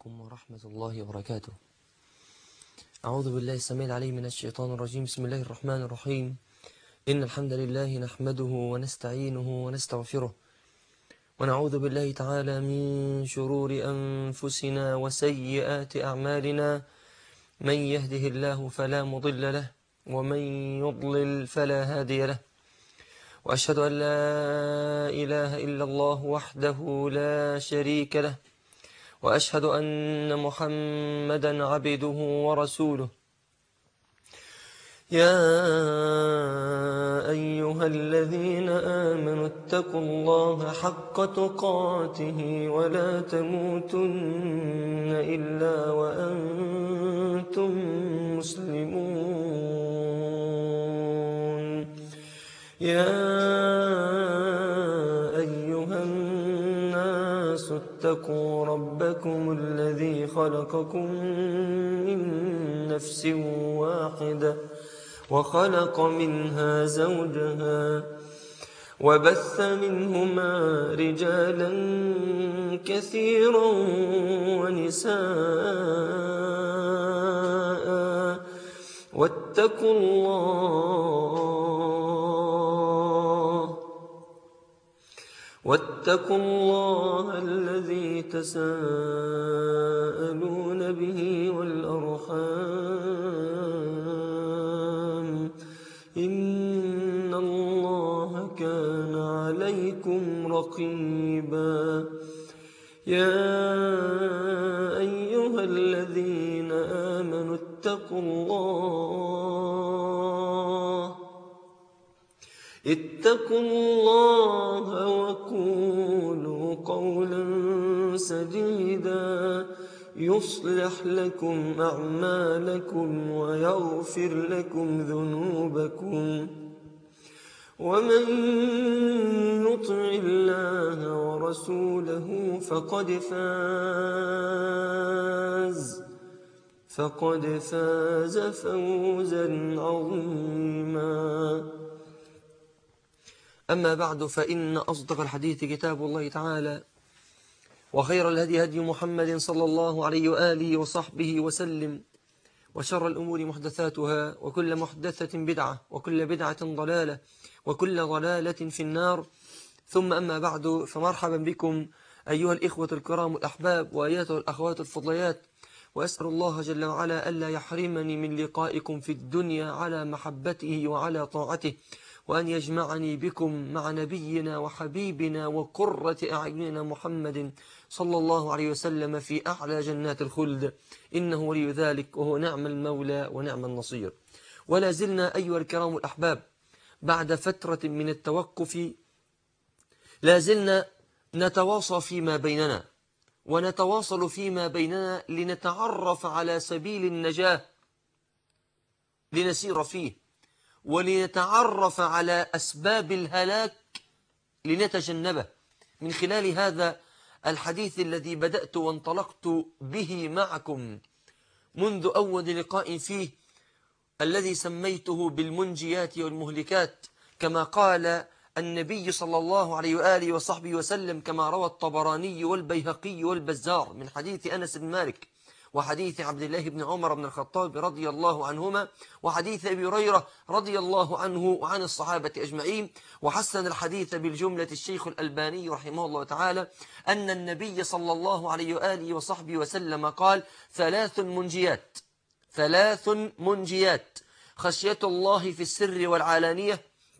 عليكم ورحمة الله وبركاته. أعوذ بالله السميع العليم من الشيطان الرجيم. بسم الله الرحمن الرحيم. إن الحمد لله نحمده ونستعينه ونستغفره، ونعوذ بالله تعالى من شرور أنفسنا وسيئات أعمالنا. من يهده الله فلا مضل له، ومن يضلل فلا هادي له. وأشهد أن لا إله إلا الله وحده لا شريك له، وأشهد أن محمدا عبده ورسوله. يا أيها الذين آمنوا اتقوا الله حق تقاته ولا تموتن إلا وأنتم مسلمون. يا أيها الناس اتقوا ربكم الذي خلقكم من نفس واحدة، وخلق منها زوجها، وبث منهما رجالا كثيرا ونساء. واتقوا الله الذي تساءلون به والأرحام، إن الله كان عليكم رقيبا. يا أيها الذين آمنوا اتقوا الله وقولوا قولا سديدا يصلح لكم أعمالكم ويغفر لكم ذنوبكم، ومن يطع الله ورسوله فقد فاز فوزا عظيما. أما بعد، فإن أصدق الحديث كتاب الله تعالى، وخير الهدي هدي محمد صلى الله عليه وآله وصحبه وسلم، وشر الأمور محدثاتها، وكل محدثة بدعة، وكل بدعة ضلالة، وكل ضلالة في النار. ثم أما بعد، فمرحبا بكم أيها الإخوة الكرام الأحباب، وأيتها الأخوات الفضليات، وأسأل الله جل وعلا ألا يحرمني من لقائكم في الدنيا على محبته وعلى طاعته، وأن يجمعني بكم مع نبينا وحبيبنا وقرة أعيننا محمد صلى الله عليه وسلم في أعلى جنات الخلد، إنه ولي ذلك وهو نعم المولى ونعم النصير. ولا زلنا أيها الكرام الأحباب بعد فترة من التوقف، لا زلنا نتواصى فيما بيننا، ونتواصل فيما بيننا لنتعرف على سبيل النجاة لنسير فيه، ولنتعرف على أسباب الهلاك لنتجنبه، من خلال هذا الحديث الذي بدأت وانطلقت به معكم منذ أول لقاء فيه، الذي سميته بالمنجيات والمهلكات، كما قال النبي صلى الله عليه وآله وصحبه وسلم، كما روى الطبراني والبيهقي والبزار من حديث أنس بن مالك، وحديث عبد الله بن عمر بن الخطاب رضي الله عنهما، وحديث أبي هريرة رضي الله عنه وعن الصحابة أجمعين. وحسن الحديث بالجملة الشيخ الألباني رحمه الله تعالى، أن النبي صلى الله عليه وآله وصحبه وسلم قال: ثلاث منجيات: خشية الله في السر والعلانية،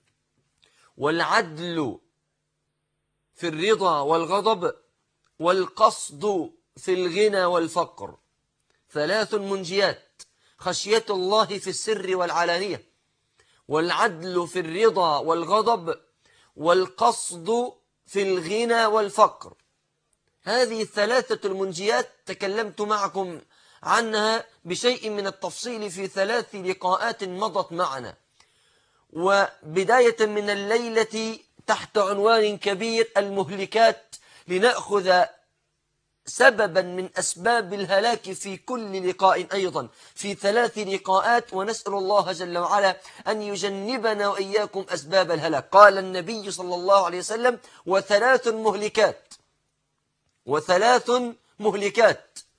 والعدل في الرضا والغضب، والقصد في الغنى والفقر. ثلاث منجيات: خشية الله في السر والعلانية، والعدل في الرضا والغضب، والقصد في الغنى والفقر. هذه الثلاثة المنجيات تكلمت معكم عنها بشيء من التفصيل في 3 لقاءات مضت معنا، وبداية من الليلة تحت عنوان كبير: المهلكات، لنأخذ سببا من أسباب الهلاك في كل لقاء، أيضا في 3 لقاءات، ونسأل الله جل وعلا أن يجنبنا وإياكم أسباب الهلاك. قال النبي صلى الله عليه وسلم: وثلاث مهلكات.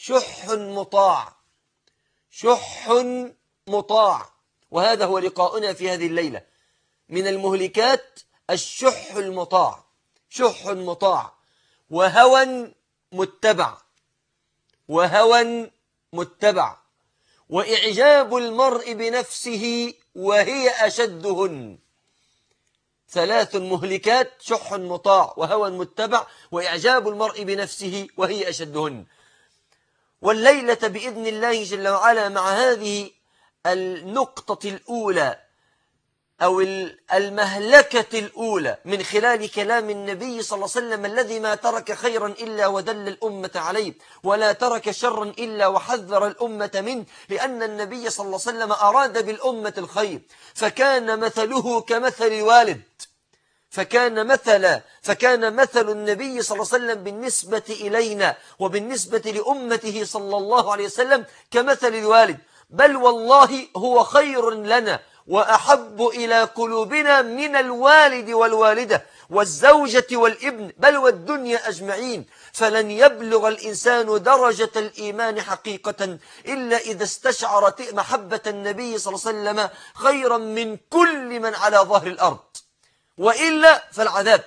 شح مطاع، شح مطاع. وهذا هو لقاؤنا في هذه الليلة. من المهلكات الشح المطاع، شح مطاع وهوى متبع، وهوى متبع، وإعجاب المرء بنفسه وهي أشدهن. ثلاث مهلكات: شح مطاع وهوى متبع وإعجاب المرء بنفسه وهي أشدهن. والليلة بإذن الله جل وعلا مع هذه النقطة الأولى أو المهلكة الأولى من خلال كلام النبي صلى الله عليه وسلم الذي ما ترك خيرا إلا ودل الأمة عليه، ولا ترك شرا إلا وحذر الأمة منه، لأن النبي صلى الله عليه وسلم أراد بالأمة الخير، فكان مثله كمثل الوالد، فكان مثل النبي صلى الله عليه وسلم بالنسبة إلينا وبالنسبة لأمته صلى الله عليه وسلم كمثل الوالد، بل والله هو خير لنا وأحب إلى قلوبنا من الوالد والوالدة والزوجة والابن، بل والدنيا أجمعين. فلن يبلغ الإنسان درجة الإيمان حقيقة إلا إذا استشعر محبة النبي صلى الله عليه وسلم خيرا من كل من على ظهر الأرض، وإلا فالعذاب.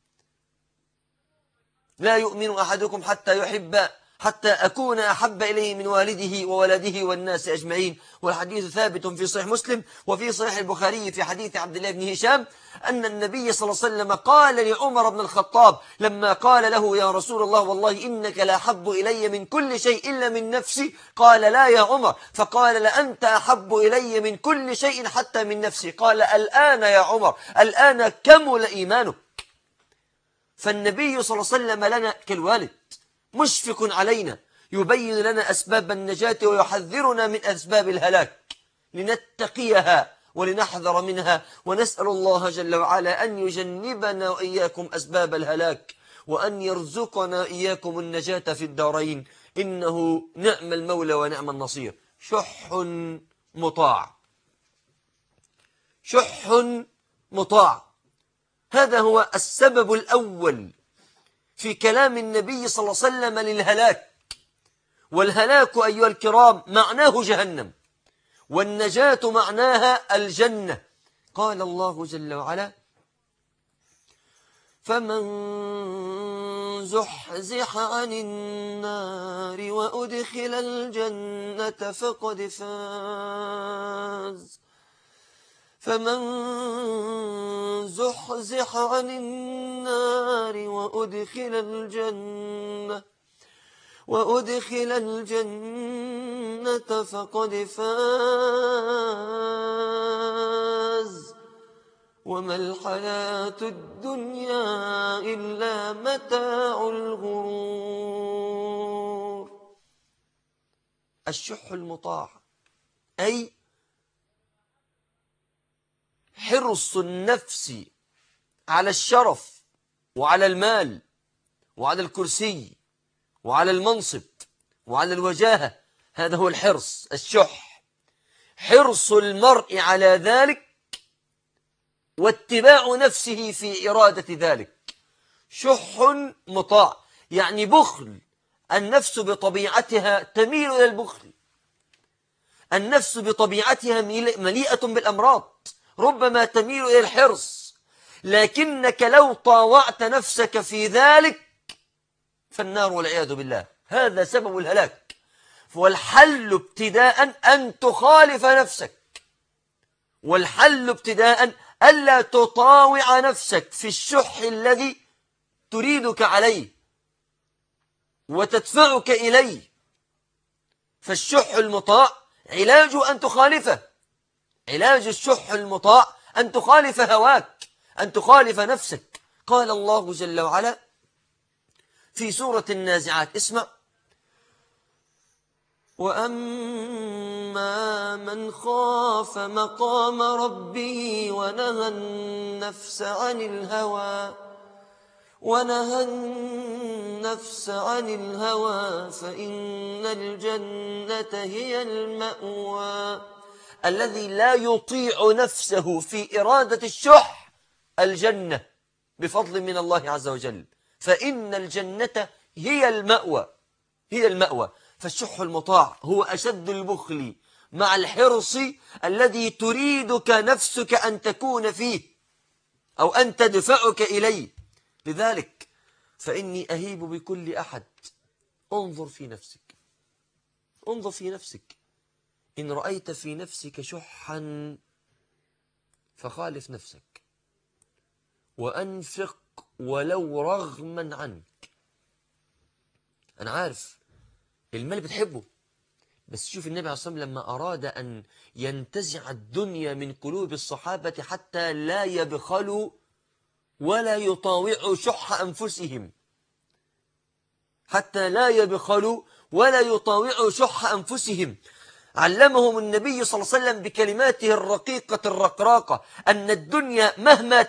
لا يؤمن أحدكم حتى أكون أحب إليه من والده وولده والناس أجمعين. والحديث ثابت في صحيح مسلم وفي صحيح البخاري في حديث عبد الله بن هشام أن النبي صلى الله عليه وسلم قال لعمر بن الخطاب لما قال له: يا رسول الله والله إنك لا أحب إلي من كل شيء إلا من نفسي. قال: لا يا عمر. فقال: لأنت أحب إلي من كل شيء حتى من نفسي. قال: الآن يا عمر، الآن كمل إيمانك. فالنبي صلى الله عليه وسلم لنا كالوالد، مشفق علينا، يبين لنا أسباب النجاة ويحذرنا من أسباب الهلاك لنتقيها ولنحذر منها. ونسأل الله جل وعلا أن يجنبنا وإياكم أسباب الهلاك، وأن يرزقنا إياكم النجاة في الدارين، إنه نعم المولى ونعم النصير. شح مطاع، شح مطاع، هذا هو السبب الأول في كلام النبي صلى الله عليه وسلم للهلاك. والهلاك أيها الكرام معناه جهنم، والنجاة معناها الجنة. قال الله جل وعلا: فمن زحزح عن النار وأدخل الجنة فقد فاز. فمن زحزح عن النار وأدخل الجنة فقد فاز، وما الحياة الدنيا إلا متاع الغرور. الشح المطاع أي حرص النفس على الشرف وعلى المال وعلى الكرسي وعلى المنصب وعلى الوجاهة. هذا هو الحرص، الشح، حرص المرء على ذلك واتباع نفسه في إرادة ذلك. شح مطاع يعني بخل. النفس بطبيعتها تميل إلى البخل، النفس بطبيعتها مليئة بالأمراض، ربما تميل إلى الحرص، لكنك لو طاوعت نفسك في ذلك فالنار والعياذ بالله. هذا سبب الهلاك. والحل ابتداء أن تخالف نفسك، والحل ابتداء ألا تطاوع نفسك في الشح الذي تريدك عليه وتدفعك إليه. فالشح المطاع علاج أن تخالفه، علاج الشح المطاع أن تخالف هواك، أن تخالف نفسك. قال الله جل وعلا في سورة النازعات، اسمع: وأما من خاف مقام ربه ونهى النفس عن الهوى فإن الجنة هي المأوى. الذي لا يطيع نفسه في إرادة الشح الجنة بفضل من الله عز وجل، فإن الجنة هي المأوى، هي المأوى. فالشح المطاع هو أشد البخل مع الحرص الذي تريدك نفسك أن تكون فيه أو أن تدفعك إليه. لذلك فإني أهيب بكل أحد، انظر في نفسك، انظر في نفسك، إن رأيت في نفسك شحا فخالف نفسك وأنفق ولو رغما عنك. أنا عارف المال بتحبه، بس شوف النبي عليه الصلاة والسلام لما أراد أن ينتزع الدنيا من قلوب الصحابة حتى لا يبخلوا ولا يطاوعوا شح أنفسهم، حتى لا يبخلوا ولا يطاوعوا شح أنفسهم، علمهم النبي صلى الله عليه وسلم بكلماته الرقيقة الرقراقة أن الدنيا مهما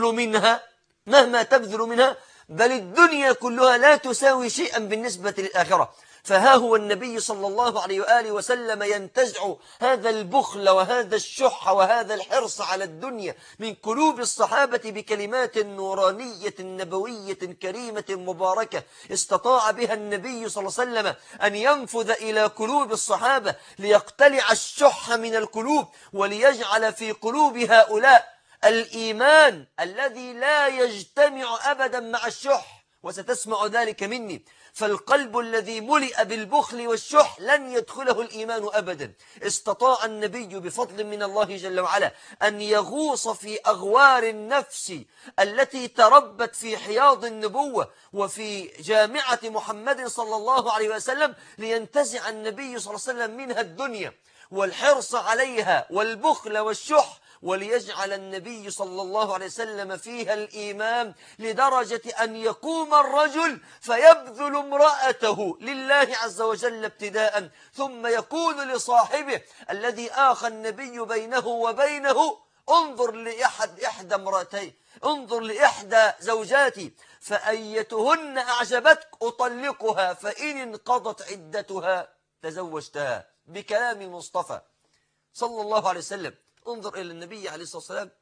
تبذل منها بل الدنيا كلها لا تساوي شيئا بالنسبة للآخرة. فها هو النبي صلى الله عليه وآله وسلم ينتزع هذا البخل وهذا الشح وهذا الحرص على الدنيا من قلوب الصحابة بكلمات نورانية نبوية كريمة مباركة استطاع بها النبي صلى الله عليه وسلم أن ينفذ إلى قلوب الصحابة ليقتلع الشح من القلوب وليجعل في قلوب هؤلاء الإيمان الذي لا يجتمع أبدا مع الشح، وستسمع ذلك مني. فالقلب الذي ملئ بالبخل والشح لن يدخله الإيمان أبدا. استطاع النبي بفضل من الله جل وعلا أن يغوص في أغوار النفس التي تربت في حياض النبوة وفي جامعة محمد صلى الله عليه وسلم، لينتزع النبي صلى الله عليه وسلم منها الدنيا والحرص عليها والبخل والشح، وليجعل النبي صلى الله عليه وسلم فيها الإيمان، لدرجة أن يقوم الرجل فيبذل امرأته لله عز وجل ابتداء، ثم يقول لصاحبه الذي آخى النبي بينه وبينه: انظر لإحدى امرأتي، انظر لإحدى زوجاتي، فأيتهن أعجبتك أطلقها، فإن انقضت عدتها تزوجتها، بكلام المصطفى صلى الله عليه وسلم. انظر إلى النبي عليه الصلاة والسلام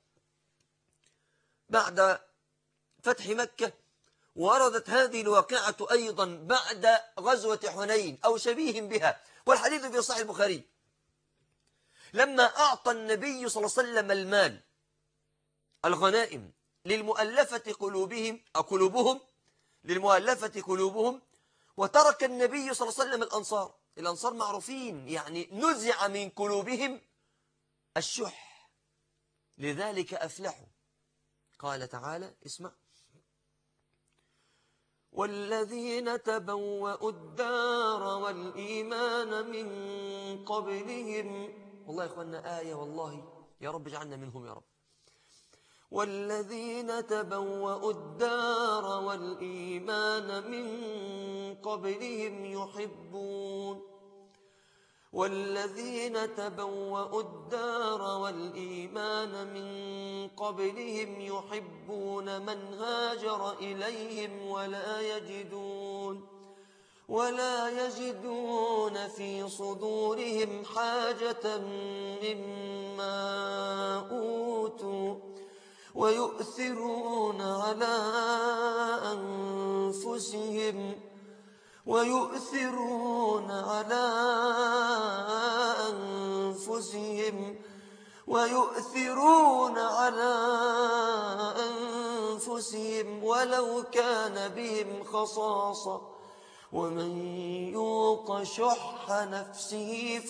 بعد فتح مكة، وردت هذه الواقعة أيضا بعد غزوة حنين أو شبيه بها، والحديث في صحيح البخاري. لما أعطى النبي صلى الله عليه وسلم المال الغنائم للمؤلفة قلوبهم للمؤلفة قلوبهم، وترك النبي صلى الله عليه وسلم الأنصار معروفين، يعني نزع من قلوبهم الشح، لذلك أفلحوا. قال تعالى: اسمع: والذين تبوأوا الدار والإيمان من قبلهم. والله يا إخواننا آية، والله يا رب اجعلنا منهم يا رب. والذين تبوأوا الدار والإيمان من قبلهم والذين تبوأوا الدار والإيمان من قبلهم يحبون من هاجر إليهم ولا يجدون في صدورهم حاجة مما أوتوا ويؤثرون على أنفسهم ولو كان بهم خصاصة، ومن يوق شح نفسه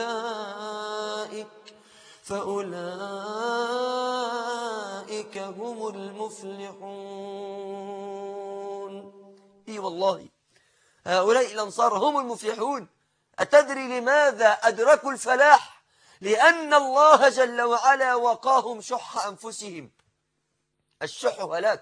فأولئك هم المفلحون. إي والله هؤلاء الأنصار هم المفلحون. أتدري لماذا أدركوا الفلاح؟ لأن الله جل وعلا وقاهم شح أنفسهم. الشح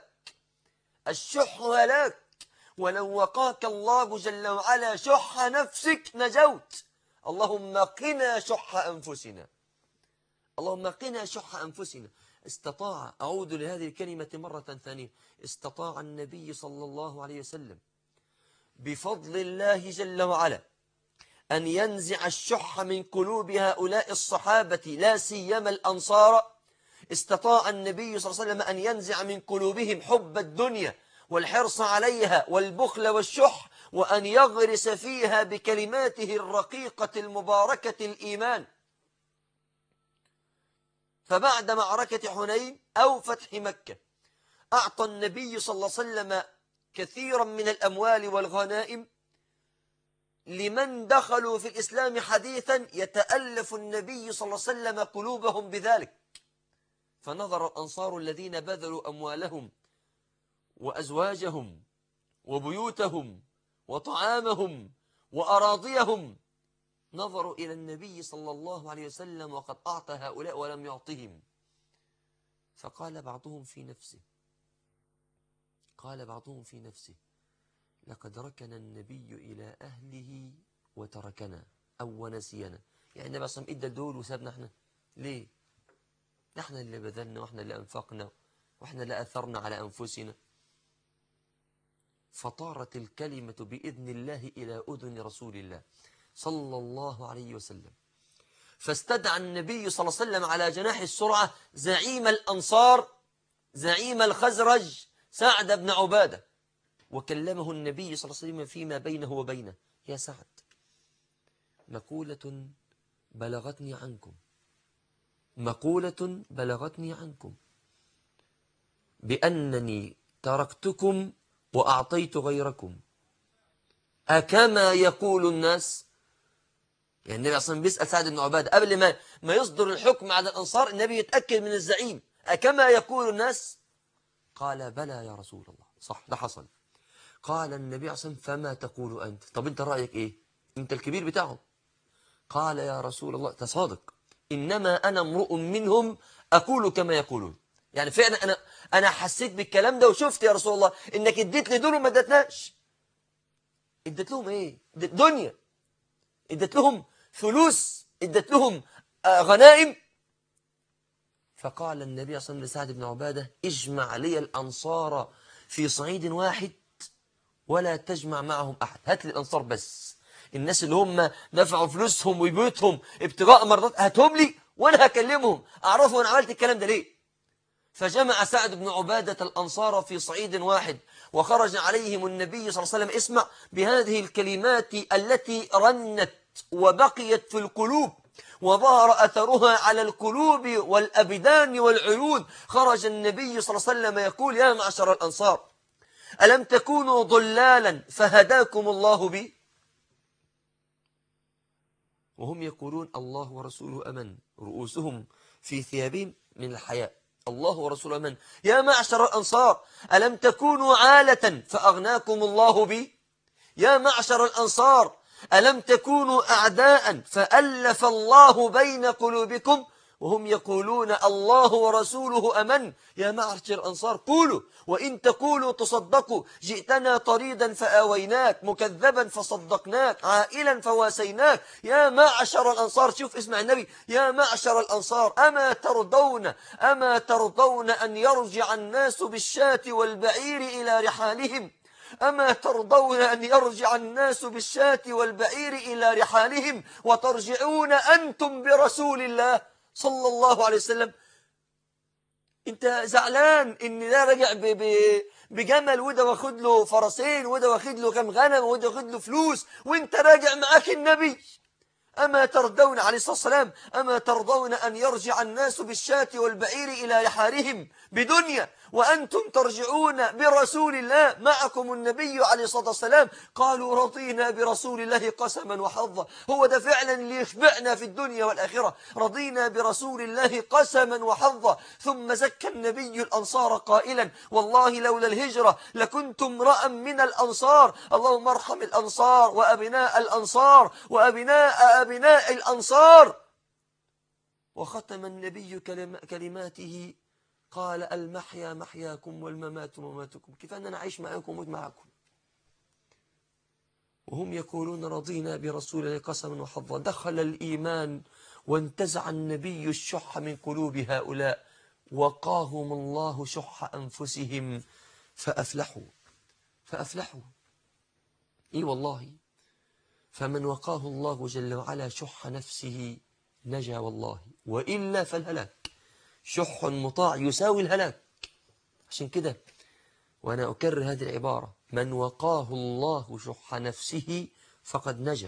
هلاك، ولو وقاك الله جل وعلا شح نفسك نجوت. اللهم قنا شح أنفسنا، اللهم قنا شح أنفسنا. أعود لهذه الكلمة مرة ثانية، استطاع النبي صلى الله عليه وسلم بفضل الله جل وعلا أن ينزع الشح من قلوب هؤلاء الصحابة، لا سيما الأنصار. استطاع النبي صلى الله عليه وسلم أن ينزع من قلوبهم حب الدنيا والحرص عليها والبخل والشح، وأن يغرس فيها بكلماته الرقيقة المباركة الإيمان. فبعد معركة حنين أو فتح مكة أعطى النبي صلى الله عليه وسلم كثيرا من الأموال والغنائم لمن دخلوا في الإسلام حديثا، يتألف النبي صلى الله عليه وسلم قلوبهم بذلك. فنظر الأنصار الذين بذلوا أموالهم وأزواجهم وبيوتهم وطعامهم وأراضيهم، نظروا إلى النبي صلى الله عليه وسلم وقد أعطى هؤلاء ولم يعطهم. فقال بعضهم في نفسه لقد ركن النبي إلى أهله وتركنا أو ونسينا. يعني النبي صلى الله عليه وسلم إدى الدول وسابنا احنا ليه؟ نحن اللي بذلنا وإحنا اللي أنفقنا وإحنا اللي أثرنا على أنفسنا. فطارت الكلمة بإذن الله إلى أذن رسول الله صلى الله عليه وسلم، فاستدعى النبي صلى الله عليه وسلم على جناح السرعة زعيم الأنصار زعيم الخزرج سعد بن عبادة، وكلمه النبي صلى الله عليه وسلم فيما بينه وبينه: يا سعد، مقولة بلغتني عنكم بأنني تركتكم وأعطيت غيركم، أكما يقول الناس؟ يعني النبي أصلا بيسأل سعد بن عبادة قبل ما يصدر الحكم على الأنصار، النبي يتأكد من الزعيم: أكما يقول الناس؟ قال: بلى يا رسول الله، صح، ده حصل. قال النبي أصلا: فما تقول أنت؟ طب أنت رأيك إيه؟ أنت الكبير بتاعهم. قال: يا رسول الله، تصادق، إنما أنا امرؤ منهم أقول كما يقولون. يعني فعلا أنا حسيت بالكلام ده، وشفت يا رسول الله إنك اديت لي دول وما اديتناش. اديت لهم إيه؟ اديت دنيا، اديت لهم فلوس، اديت لهم غنائم. فقال النبي صلى الله عليه وسلم لسعد بن عبادة: اجمع لي الأنصار في صعيد واحد ولا تجمع معهم أحد. هات لي الأنصار بس، الناس اللي هم دفعوا فلوسهم وبيوتهم ابتغاء مرضات، هاتهم لي وأنا هكلمهم أعرفوا أنا عملت الكلام ده ليه. فجمع سعد بن عبادة الأنصار في صعيد واحد، وخرج عليهم النبي صلى الله عليه وسلم، اسمع بهذه الكلمات التي رنت وبقيت في القلوب وظهر أثرها على القلوب والأبدان والعيون. خرج النبي صلى الله عليه وسلم يقول: يا معشر الأنصار، ألم تكونوا ضلالا فهداكم الله بي؟ وهم يقولون: الله ورسوله أمن، رؤوسهم في ثيابهم من الحياء. الله ورسوله أمن. يا معشر الأنصار، ألم تكونوا عالة فأغناكم الله بي؟ يا معشر الأنصار، ألم تكونوا أعداء فألف الله بين قلوبكم؟ وهم يقولون: الله ورسوله أمن. يا معشر الأنصار، قولوا، وإن تقولوا تصدقوا: جئتنا طريدا فآويناك، مكذبا فصدقناك، عائلا فواسيناك. يا معشر الأنصار، شوف اسمع النبي: يا معشر الأنصار، أما ترضون أن يرجع الناس بالشاة والبعير إلى رحالهم؟ أما ترضون أن يرجع الناس بالشاة والبعير إلى رحالهم وترجعون أنتم برسول الله صلى الله عليه وسلم؟ أنت زعلان إن ده رجع بجمل، وده واخد له فرسين، وده واخد له كم غنم، وده واخد له فلوس، وانت راجع معاك النبي. أما ترضون عليه الصلاة والسلام، أما ترضون أن يرجع الناس بالشاة والبعير إلى رحالهم بدنيا، وأنتم ترجعون برسول الله معكم النبي عليه الصلاة والسلام؟ قالوا: رضينا برسول الله قسما وحظا. هو ده فعلا اللي يشبعنا في الدنيا والآخرة، رضينا برسول الله قسما وحظا. ثم زكى النبي الأنصار قائلا: والله لولا الهجرة لكنت امرأ من الأنصار. اللهم ارحم الأنصار وأبناء الأنصار وأبناء الأنصار. وختم النبي كلماته قال: المحيا محياكم والممات مماتكم. كيف أننا عايش معكم وموت معكم. وهم يقولون: رضينا برسول الله قسما وحظا. دخل الإيمان وانتزع النبي الشح من قلوب هؤلاء، وقاهم الله شح أنفسهم فأفلحوا. إي والله، فمن وقاه الله جل وعلا شح نفسه نجا والله، وإلا فالهلاك. شح مطاع يساوي الهلاك. عشان كده وأنا أكرر هذه العبارة: من وقاه الله شح نفسه فقد نجا،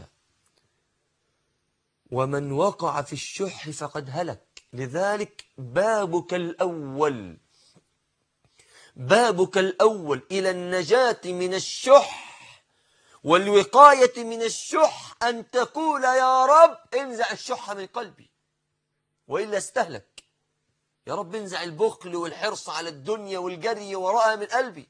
ومن وقع في الشح فقد هلك. لذلك بابك الأول إلى النجاة من الشح والوقاية من الشح أن تقول: يا رب انزع الشح من قلبي وإلا استهلك. يا رب انزع البخل والحرص على الدنيا والجري وراءها من قلبي.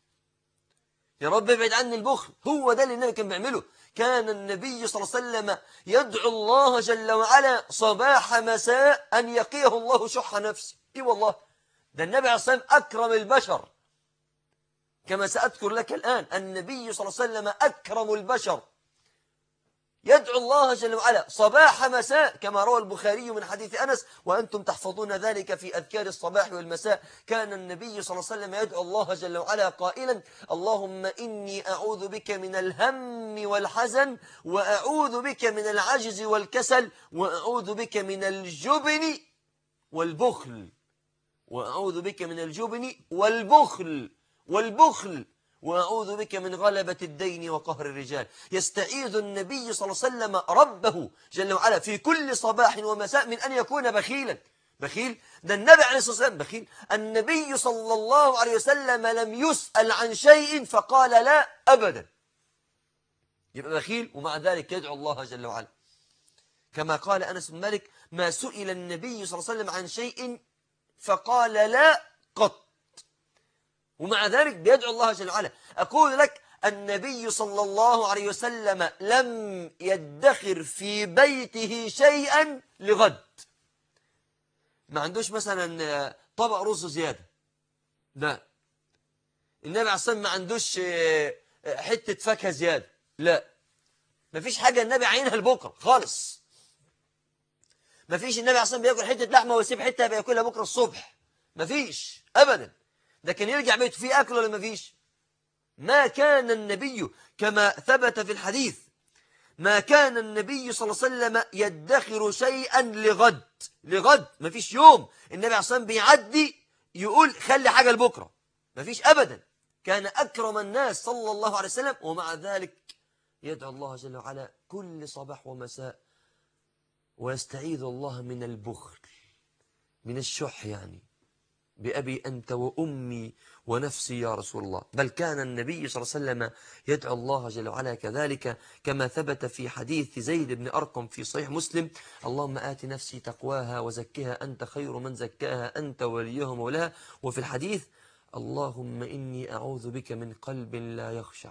يا رب ابعد عني البخل. هو ده اللي النبي كان بيعمله. كان النبي صلى الله عليه وسلم يدعو الله جل وعلا صباح مساء أن يقيه الله شح نفسه. إيه والله، ده النبي عليه الصلاة والسلام أكرم البشر، كما سأذكر لك الآن. النبي صلى الله عليه وسلم أكرم البشر، يدعو الله جل وعلا صباح مساء، كما روى البخاري من حديث أنس وأنتم تحفظون ذلك في أذكار الصباح والمساء. كان النبي صلى الله عليه وسلم يدعو الله جل وعلا قائلا: اللهم إني أعوذ بك من الهم والحزن، وأعوذ بك من العجز والكسل، وأعوذ بك من الجبن والبخل، وأعوذ بك من الجبن والبخل، وأعوذ بك من غلبة الدين وقهر الرجال. يستعيذ النبي صلى الله عليه وسلم ربه جل وعلا في كل صباح ومساء من أن يكون بخيلا. بخيل؟ ده النبي عليه الصلاة والسلام بخيل؟ النبي صلى الله عليه وسلم لم يسأل عن شيء فقال لا أبدا. يبقى بخيل ومع ذلك يدعو الله جل وعلا. كما قال أنس بن مالك: ما سئل النبي صلى الله عليه وسلم عن شيء فقال لا قط، ومع ذلك بيدعو الله جل وعلا. أقول لك: النبي صلى الله عليه وسلم لم يدخر في بيته شيئا لغد. ما عندوش مثلا طبق رز زيادة، لا. النبي عليه الصلاة والسلام ما عندوش حتة فاكهة زيادة، لا. ما فيش حاجة النبي عينها لبكرة خالص. ما فيش النبي عليه الصلاة والسلام بياكل حتة لحمة ويسيب حتة بياكلها بكرة الصبح، ما فيش أبدا. ده كان يرجع بيته فيه أكل ولا ما فيش؟ ما كان النبي كما ثبت في الحديث: ما كان النبي صلى الله عليه وسلم يدخر شيئا لغد. ما فيش يوم النبي عليه الصلاة والسلام بيعدي يقول خلي حاجة لبكرة، ما فيش أبدا. كان أكرم الناس صلى الله عليه وسلم، ومع ذلك يدعو الله جل وعلا كل صباح ومساء ويستعيذ الله من البخل، من الشح، يعني بأبي أنت وأمي ونفسي يا رسول الله. بل كان النبي صلى الله عليه وسلم يدعو الله جل وعلا كذلك، كما ثبت في حديث زيد بن أرقم في صحيح مسلم: اللهم آت نفسي تقواها وزكها أنت خير من زكاها أنت وليها مولاها. وفي الحديث: اللهم إني أعوذ بك من قلب لا يخشع.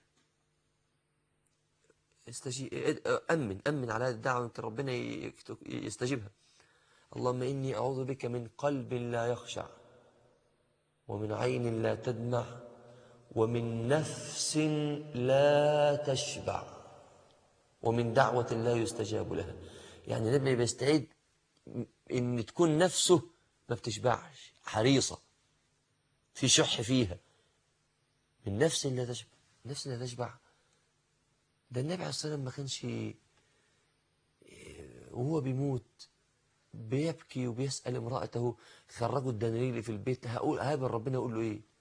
أمن على هذه الدعوة يمكن ربنا يستجيبها. اللهم إني أعوذ بك من قلب لا يخشع، ومن عين لا تدمع، ومن نفس لا تشبع، ومن دعوة لا يستجاب لها. يعني النبي بيستعيد إن تكون نفسه ما بتشبعش، حريصة، في شح فيها. من نفس لا تشبع، نفس لا تشبع. ده النبي عليه الصلاة والسلام ما كانش وهو بيموت بيبكي وبيسأل امرأته: خرجوا الدنانير في البيت، هقابل ربنا يقول له ايه؟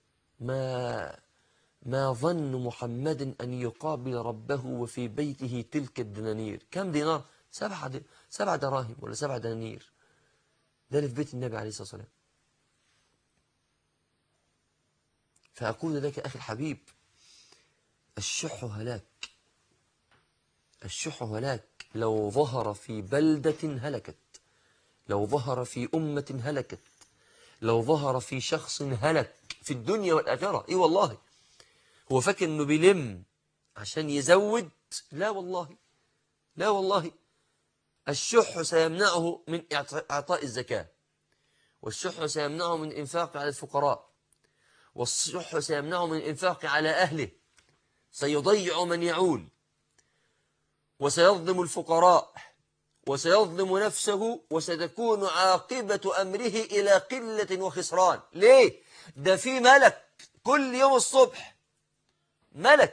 ما ظن محمد أن يقابل ربه وفي بيته تلك الدنانير. كم دينار؟ 7 دراهم ولا 7 دنانير. ده اللي في بيت النبي عليه الصلاة والسلام. فأقول لك أخي الحبيب: الشح هلاك. الشح هلاك. لو ظهر في بلدة هلكت، لو ظهر في أمة هلكت، لو ظهر في شخص هلك في الدنيا والآخرة. إيه والله، هو فاكر أنه بيلم عشان يزود؟ لا والله، لا والله. الشح سيمنعه من إعطاء الزكاة، والشح سيمنعه من إنفاق على الفقراء، والشح سيمنعه من إنفاق على أهله، سيضيع من يعول، وسيظلم الفقراء، وسيظلم نفسه، وستكون عاقبة أمره إلى قلة وخسران. ليه؟ ده في ملك كل يوم الصبح، ملك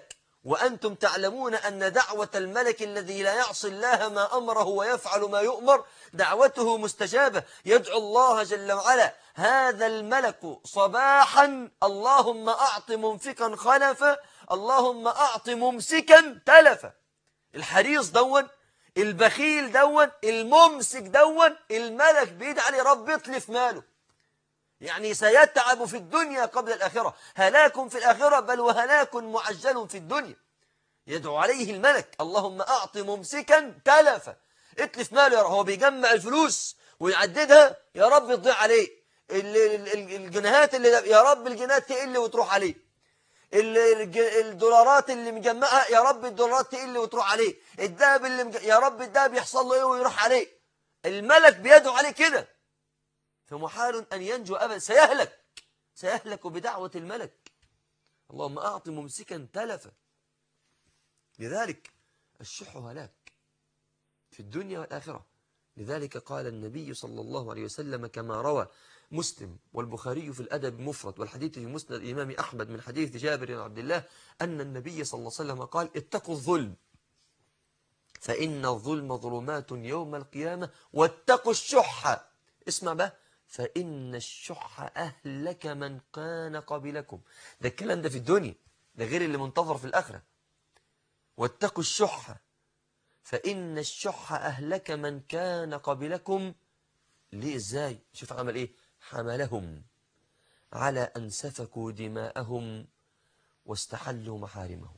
وأنتم تعلمون أن دعوة الملك الذي لا يعصي الله ما أمره ويفعل ما يؤمر دعوته مستجابة. يدعو الله جل وعلا هذا الملك صباحا: اللهم أعط ممسكا خلفا، اللهم أعط ممسكا تلفا. الحريص دون، البخيل دون، الممسك دون، الملك بيدعي عليه: رب اطلف ماله. يعني سيتعب في الدنيا قبل الآخرة، هلاك في الآخرة، بل وهلاك معجل في الدنيا. يدعو عليه الملك: اللهم أعط ممسكا تلفا، اتلف ماله. هو بيجمع الفلوس ويعددها، يا رب تضيع عليه. الجنيهات اللي يا رب الجنيهات تقل وتروح عليه. الدولارات اللي مجمعها، يا رب الدولارات تقل وتروح عليه. الذهب يا رب الذهب يحصل له ايه ويروح عليه. الملك بيدعو عليه كده، فمحال أن ينجو أبدا، سيهلك بدعوة الملك. اللهم أعط ممسكا تلفا. لذلك الشح هلاك في الدنيا والآخرة. لذلك قال النبي صلى الله عليه وسلم كما روى مسلم والبخاري في الأدب المفرد، والحديث في مسند الإمام أحمد من حديث جابر بن عبد الله أن النبي صلى الله عليه وسلم قال: اتقوا الظلم فإن الظلم ظلمات يوم القيامة، واتقوا الشح. اسمع بقى: فإن الشح أهلك من كان قبلكم. ده الكلام ده في الدنيا، ده غير اللي منتظر في الآخرة. واتقوا الشح فإن الشح أهلك من كان قبلكم. ليه؟ إزاي؟ شوف عمل إيه: حملهم على أن سفكوا دماءهم واستحلوا محارمهم.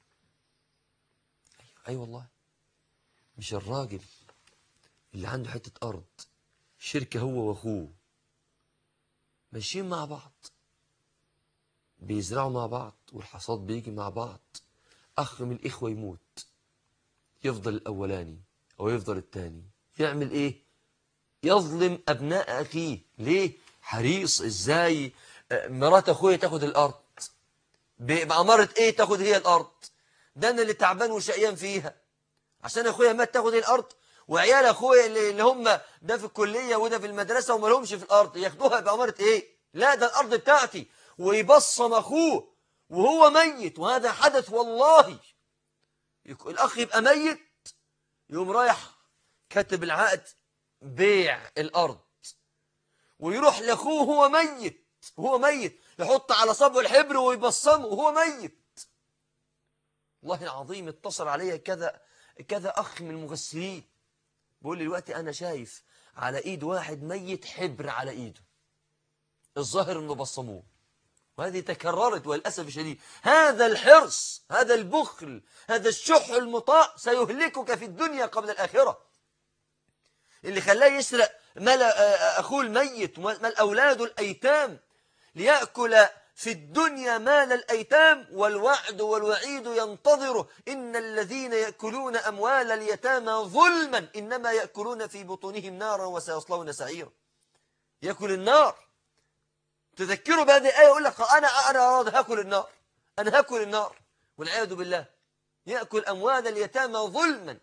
أي والله، مش الراجل اللي عنده حتة أرض شركة هو وأخوه ماشيين مع بعض، بيزرعوا مع بعض والحصاد بيجي مع بعض، أخ من الإخوة يموت، يفضل الأولاني أو يفضل الثاني، يعمل إيه؟ يظلم أبناء أخيه. ليه؟ حريص إزاي مرات أخويا تاخد الأرض، بأمارة إيه تاخد هي الأرض؟ ده أنا اللي تعبان وشقيان فيها، عشان أخويا مات تاخد هي الأرض. وعيال أخويا اللي هم ده في الكلية وده في المدرسة وما لهمش في الأرض ياخدوها بأمارة إيه؟ لا، ده الأرض بتاعتي. ويبصم أخوه وهو ميت، وهذا حدث والله. الأخ يبقى ميت، يقوم رايح كاتب العقد بيع الأرض، ويروح لأخوه وهو ميت يحط على صبعه الحبر ويبصمه وهو ميت. والله العظيم اتصل علي كذا أخ من المغسلين بيقول لي: دلوقتي أنا شايف على إيد واحد ميت حبر على إيده، الظاهر إنه بصموه. وهذه تكررت وللأسف الشديد. هذا الحرص، هذا البخل، هذا الشح المطاع سيهلكك في الدنيا قبل الآخرة. اللي خلاه يسرق مال أخوه الميت ومال أولاده الأيتام ليأكل في الدنيا مال الأيتام، والوعد والوعيد ينتظره: إن الذين يأكلون أموال اليتامى ظلما إنما يأكلون في بطونهم نارا وسيصلون سعيرا. يأكل النار. تذكروا بهذه الآية يقول لك: أنا راضي هاكل النار، أنا هاكل النار، والعياذ بالله. يأكل أموال اليتامى ظلما.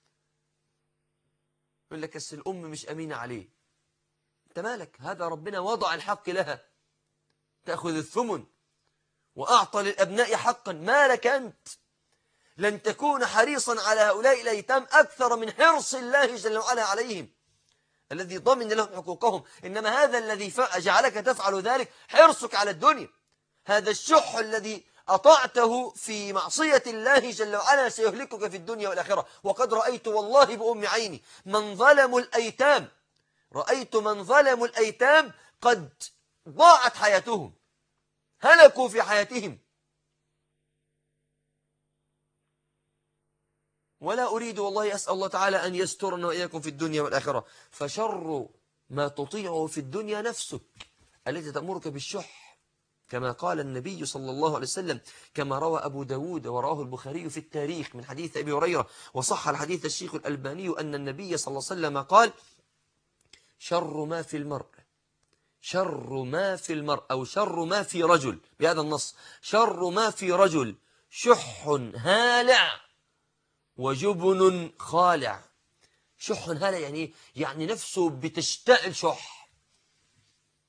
يقول لك: بس الأم مش أمينة عليه. أنت مالك؟ هذا ربنا وضع الحق لها، تأخذ الثمن وأعطى للأبناء حقا. ما لك أنت؟ لن تكون حريصا على هؤلاء الأيتام أكثر من حرص الله جل وعلا عليهم الذي ضمن لهم حقوقهم. إنما هذا الذي جعلك تفعل ذلك حرصك على الدنيا. هذا الشح الذي أطعته في معصية الله جل وعلا سيهلكك في الدنيا والآخرة. وقد رأيت والله بأم عيني من ظلموا الأيتام، رأيت من ظلموا الأيتام قد ضاعت حياتهم، هلكوا في حياتهم. ولا أريد والله، أسأل الله تعالى أن يسترنا وإياكم في الدنيا والآخرة. فشر ما تطيعه في الدنيا نفسك التي تأمرك بالشح، كما قال النبي صلى الله عليه وسلم كما روى أبو داود وراه البخاري في التاريخ من حديث أبي هريرة، وصح الحديث الشيخ الألباني أن النبي صلى الله عليه وسلم قال: شر ما في المرء، شر ما في المرء، أو شر ما في رجل، بهذا النص: شر ما في رجل شح هالع وجبن خالع. شح هالع يعني إيه؟ يعني نفسه بتشتعل شح،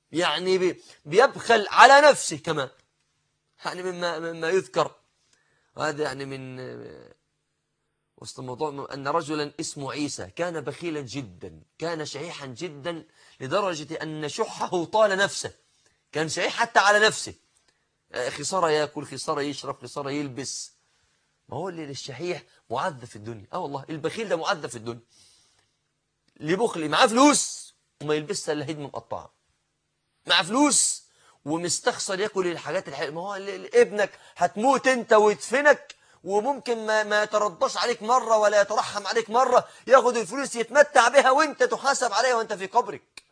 يعني بيبخل على نفسه كمان. يعني مما يذكر وهذا يعني من وسط الموضوع أن رجلا اسمه عيسى كان بخيلا جدا، كان شحيحا جدا لدرجة أن شحه طال نفسه، كان شحيح حتى على نفسه، خسارة يأكل، خسارة يشرب، خسارة يلبس. ما هو اللي الشحيح معذب في الدنيا. والله البخيل ده معذب في الدنيا، لبخل معاه فلوس وما يلبسها إلا هدمة مقطعة، معاه فلوس ومستخسر ياكل الحاجات الحلوه. ما هو ابنك هتموت انت ويدفنك، وممكن ما يترضاش عليك مرة ولا يترحم عليك مرة، ياخد الفلوس يتمتع بها وانت تحاسب عليها وانت في قبرك.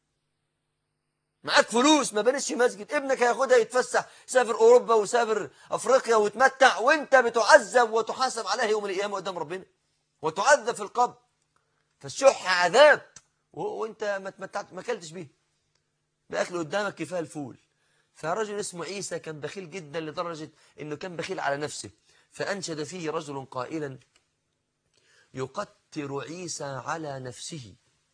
معاك فلوس ما بنيش مسجد، ابنك هياخدها يتفسح، سافر أوروبا وسافر أفريقيا ويتمتع، وانت بتعذب وتحاسب عليها يوم القيامة قدام ربنا وتعذب في القبر. فالشح عذاب، وانت ما تمتعت، ما اكلتش بيه، بأكل قدامك كفاية الفول. فرجل اسمه عيسى كان بخيل جدا لدرجة أنه كان بخيل على نفسه، فأنشد فيه رجل قائلا: يقتر عيسى على نفسه،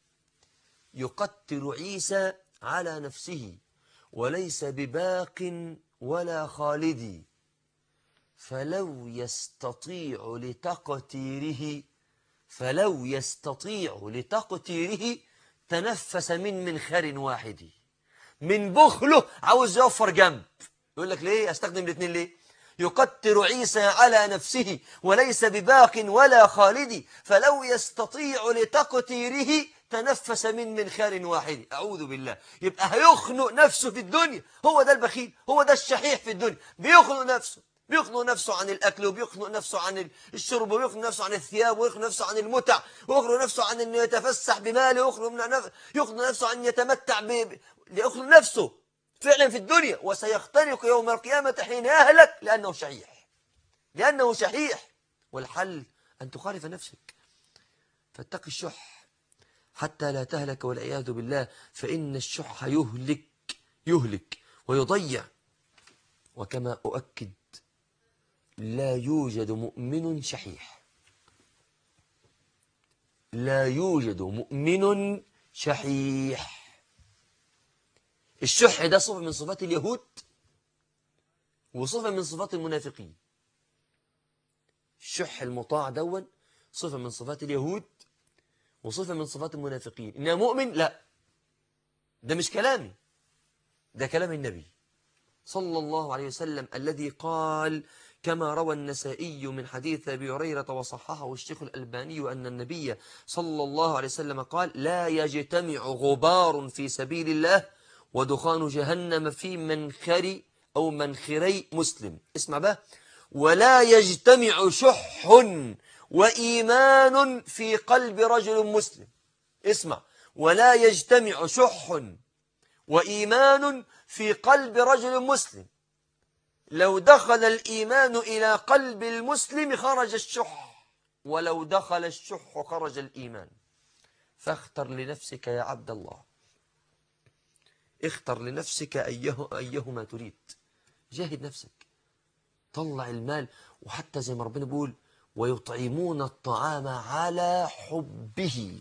يقتر عيسى على نفسه وليس بباق ولا خالد، فلو يستطيع لتقتيره، فلو يستطيع لتقتيره تنفس من منخر واحد. من بخله عاوز يوفر جنب، يقول لك ليه استخدم الاثنين ليه؟ يقتر عيسى على نفسه وليس بباق ولا خالد، فلو يستطيع لتقتيره تنفس من منخار واحد. أعوذ بالله. يبقى هيخنق نفسه في الدنيا، هو ده البخيل، هو ده الشحيح في الدنيا، بيخنق نفسه، بيخنق نفسه عن الأكل، وبيخنق نفسه عن الشرب، وبيخنق نفسه عن الثياب، ويخنق نفسه عن المتع، ويخنق نفسه عن أنه يتفسح بماله، ويخنق نفسه عن يتمتع يخنق نفسه فعلا في الدنيا، وسيخترق يوم القيامة حين يهلك لأنه شحيح، لأنه شحيح. والحل أن تخالف نفسك، فاتق الشح حتى لا تهلك والعياذ بالله، فإن الشح يهلك ويضيع. وكما أؤكد، لا يوجد مؤمن شحيح، لا يوجد مؤمن شحيح. الشح ده صفة من صفات اليهود وصفة من صفات المنافقين. الشح المطاع دون صفة من صفات اليهود وصفة من صفات المنافقين. إنه مؤمن لا، ده مش كلامي، ده كلام النبي صلى الله عليه وسلم الذي قال كما روى النسائي من حديث أبي هريرة وصححه الشيخ الألباني أن النبي صلى الله عليه وسلم قال: لا يجتمع غبار في سبيل الله ودخان جهنم في منخر أو منخري مسلم. اسمع بقى: ولا يجتمع شح وإيمان في قلب رجل مسلم. اسمع: ولا يجتمع شح وإيمان في قلب رجل مسلم. لو دخل الإيمان إلى قلب المسلم خرج الشح، ولو دخل الشح خرج الإيمان. فاختر لنفسك يا عبد الله، اختر لنفسك أيهما تريد، جاهد نفسك، طلع المال. وحتى زي ما ربنا بيقول: ويطعمون الطعام على حبه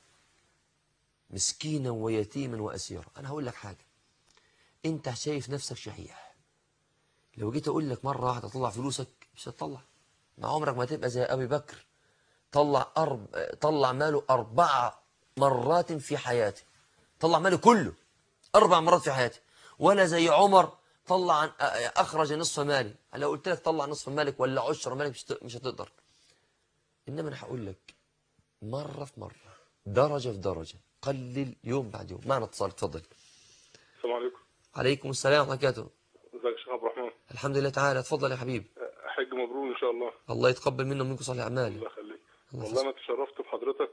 مسكينا ويتيما وأسيرا. أنا هقول لك حاجة، أنت شايف نفسك شحيح، لو جيت أقول لك مرة واحدة طلع فلوسك مش هتطلع، مع عمرك ما تبقى زي أبي بكر طلع ماله 4 مرات في حياته، طلع ماله كله 4 مرات في حياته، ولا زي عمر أخرج نصف مالي. لو قلت لك طلع نصف مالك ولا عشر مالك مش هتقدر. إنما أنا هقول لك مرة في مرة، درجة في درجة، قلل يوم بعد يوم. معنا اتصال، اتفضل. السلام عليكم. عليكم السلام ورحمة الله وبركاته. ازيك يا شيخ عبد الرحمن؟ الحمد لله تعالى. اتفضل يا حبيبي. حج مبرور ان شاء الله. الله يتقبل منا ومنكم صالح الاعمال. الله يخليك. الله والله انا تشرفت بحضرتك.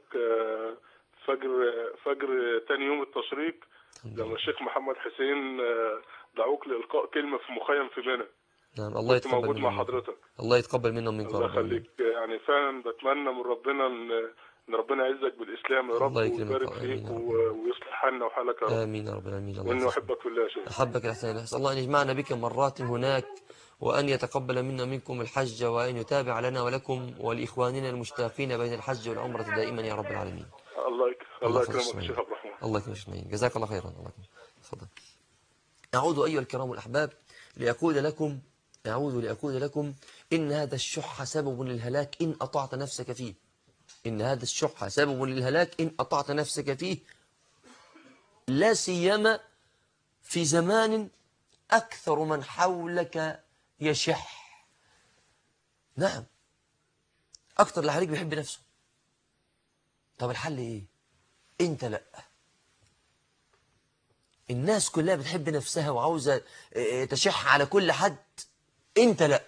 فجر تاني يوم التشريق لما الشيخ محمد حسين دعوك لإلقاء كلمة في مخيم في منى. نعم، الله كنت يتقبل موجود منا مع حضرتك. الله يتقبل منا ومنكم. الله يخليك. يعني فعلا بتمنى من ربنا ان ربنا يعزك بالاسلام يا رب، الله يكرمك. ويبارك امين فيك يا رب. ويصلح حالنا وحالك يا رب. امين يا رب العالمين. الله واني يحفظك. احبك في الله يا شيخ. احبك الاحسان. اسال الله ان يجمعنا بك مرات هناك، وان يتقبل منا ومنكم الحج، وان يتابع لنا ولكم ولاخواننا المشتاقين بين الحج والعمره دائما يا رب العالمين. الله يكرمك يا شيخ عبد الرحمن. الله يكرمك اجمعين. جزاك الله خيرا. الله يكرمك. تفضل. أعود أيها الكرام الأحباب لأقول لكم أعوذ لأقول لكم إن هذا الشح سبب للهلاك إن أطعت نفسك فيه. إن هذا الشح سبب للهلاك إن أطعت نفسك فيه، لا سيما في زمان أكثر من حولك يشح. نعم، أكثر اللي حواليك بيحب نفسه. طب الحل إيه؟ أنت لأ. الناس كلها بتحب نفسها وعاوزة تشح على كل حد، أنت لأ.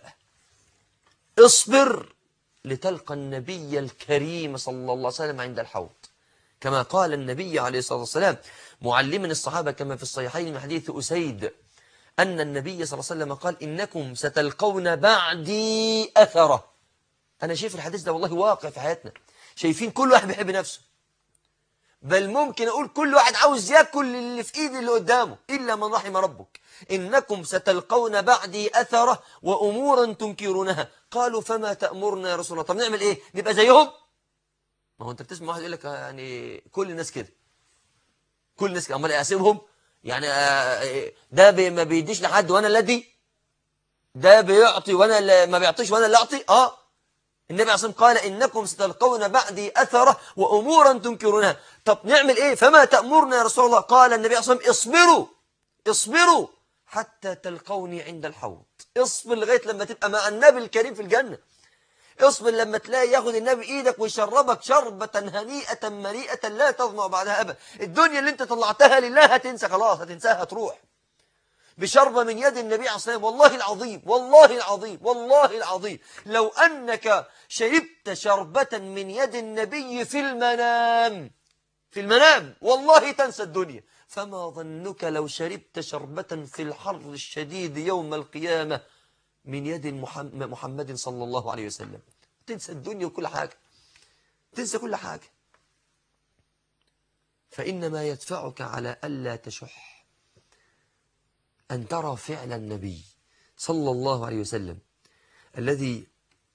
اصبر لتلقى النبي الكريم صلى الله عليه وسلم عند الحوض، كما قال النبي عليه الصلاة والسلام معلما الصحابة كما في الصحيحين من حديث أسيد أن النبي صلى الله عليه وسلم قال إنكم ستلقون بعدي أثرة. أنا شايف الحديث ده والله واقع في حياتنا، شايفين كل واحد بيحب نفسه، بل ممكن أقول كل واحد عاوز يأكل اللي في إيد اللي قدامه إلا من رحم ربك. إنكم ستلقون بعدي أثرة وأمورا تنكرونها. قالوا فما تأمرنا يا رسول الله؟ طب نعمل إيه؟ نبقى زيهم؟ ما هو أنت بتسمع واحد يقول لك يعني كل الناس كده، كل الناس كده، أمال أسيبهم؟ يعني ده ما بيديش لحد وأنا الذي، ده بيعطي وأنا ما بيعطيش وأنا اللي أعطي. النبي عليه الصلاة والسلام قال إنكم ستلقون بعدي أثرة وأمورا تنكرونها. طب نعمل إيه؟ فما تأمرنا يا رسول الله؟ قال النبي عليه الصلاة والسلام اصبروا حتى تلقوني عند الحوض. اصبر لغاية لما تبقى مع النبي الكريم في الجنة. اصبر لما تلاقي ياخد النبي ايدك ويشربك شربة هنيئة مليئة لا تظمأ بعدها أبدا. الدنيا اللي انت طلعتها لله هتنسى، خلاص هتنساها، هتروح. بشربة من يد النبي عليه الصلاة والسلام. والله العظيم والله العظيم والله العظيم لو أنك شربت شربة من يد النبي في المنام، في المنام، والله تنسى الدنيا. فما ظنك لو شربت شربة في الحر الشديد يوم القيامة من يد محمد صلى الله عليه وسلم؟ تنسى الدنيا وكل حاجة، تنسى كل حاجة. فإنما يدفعك على ألا تشح أن ترى فعل النبي صلى الله عليه وسلم الذي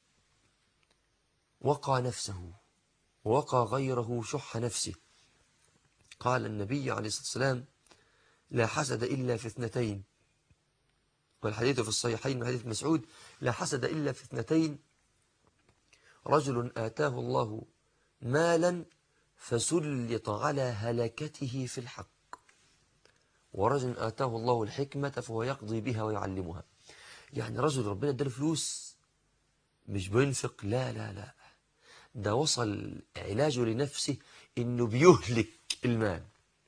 وقى نفسه ووقى غيره شح نفسه. قال النبي عليه الصلاة والسلام لا حسد إلا في اثنتين، والحديث في الصحيحين من حديث مسعود لا حسد إلا في اثنتين: رجل آتاه الله مالا فسلط على هلكته في الحق، ورجل آتاه الله الحكمة فهو يقضي بها ويعلمها. يعني رجل ربنا اداله فلوس مش بينفق، لا لا لا، ده وصل علاجه لنفسه انه بيهلك المال،